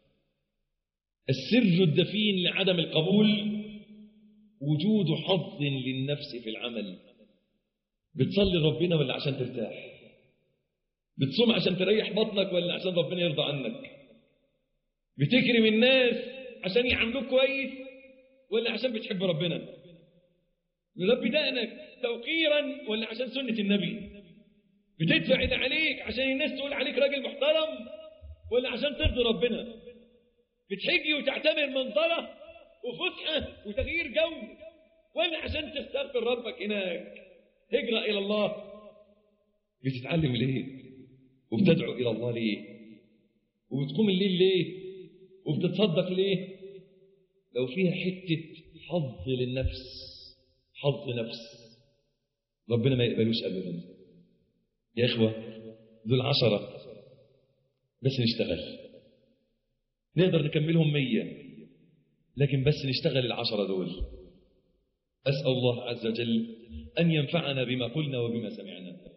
السر الدفين لعدم القبول وجود حظ للنفس في العمل. بتصلي ربنا ولا عشان ترتاح؟ بتصوم عشان تريح بطنك ولا عشان ربنا يرضى عنك؟ بتكرم الناس عشان يعاملوك كويس ولا عشان بتحب ربنا؟ نربي دقنك توقيرا ولا عشان سنة النبي؟ بتدفع اللي عليك عشان الناس تقول عليك راجل محترم ولا عشان ترضي ربنا؟ بتحجي وتعتبر منظرة وفسحة وتغيير جو ولا عشان تستغفر ربك هناك؟ هجرة إلى الله. بتتعلم ليه؟ وبتدعو إلى الله ليه؟ وبتقوم الليل ليه؟ وبتتصدق ليه؟ لو فيها حتة حظ للنفس، حظ نفس، ربنا ما يقبلوش أبدا. يا إخوة، دول 10 بس نشتغل. نقدر نكملهم 100، لكن بس نشتغل 10 دول. أسأل الله عز وجل أن ينفعنا بما قلنا وبما سمعنا.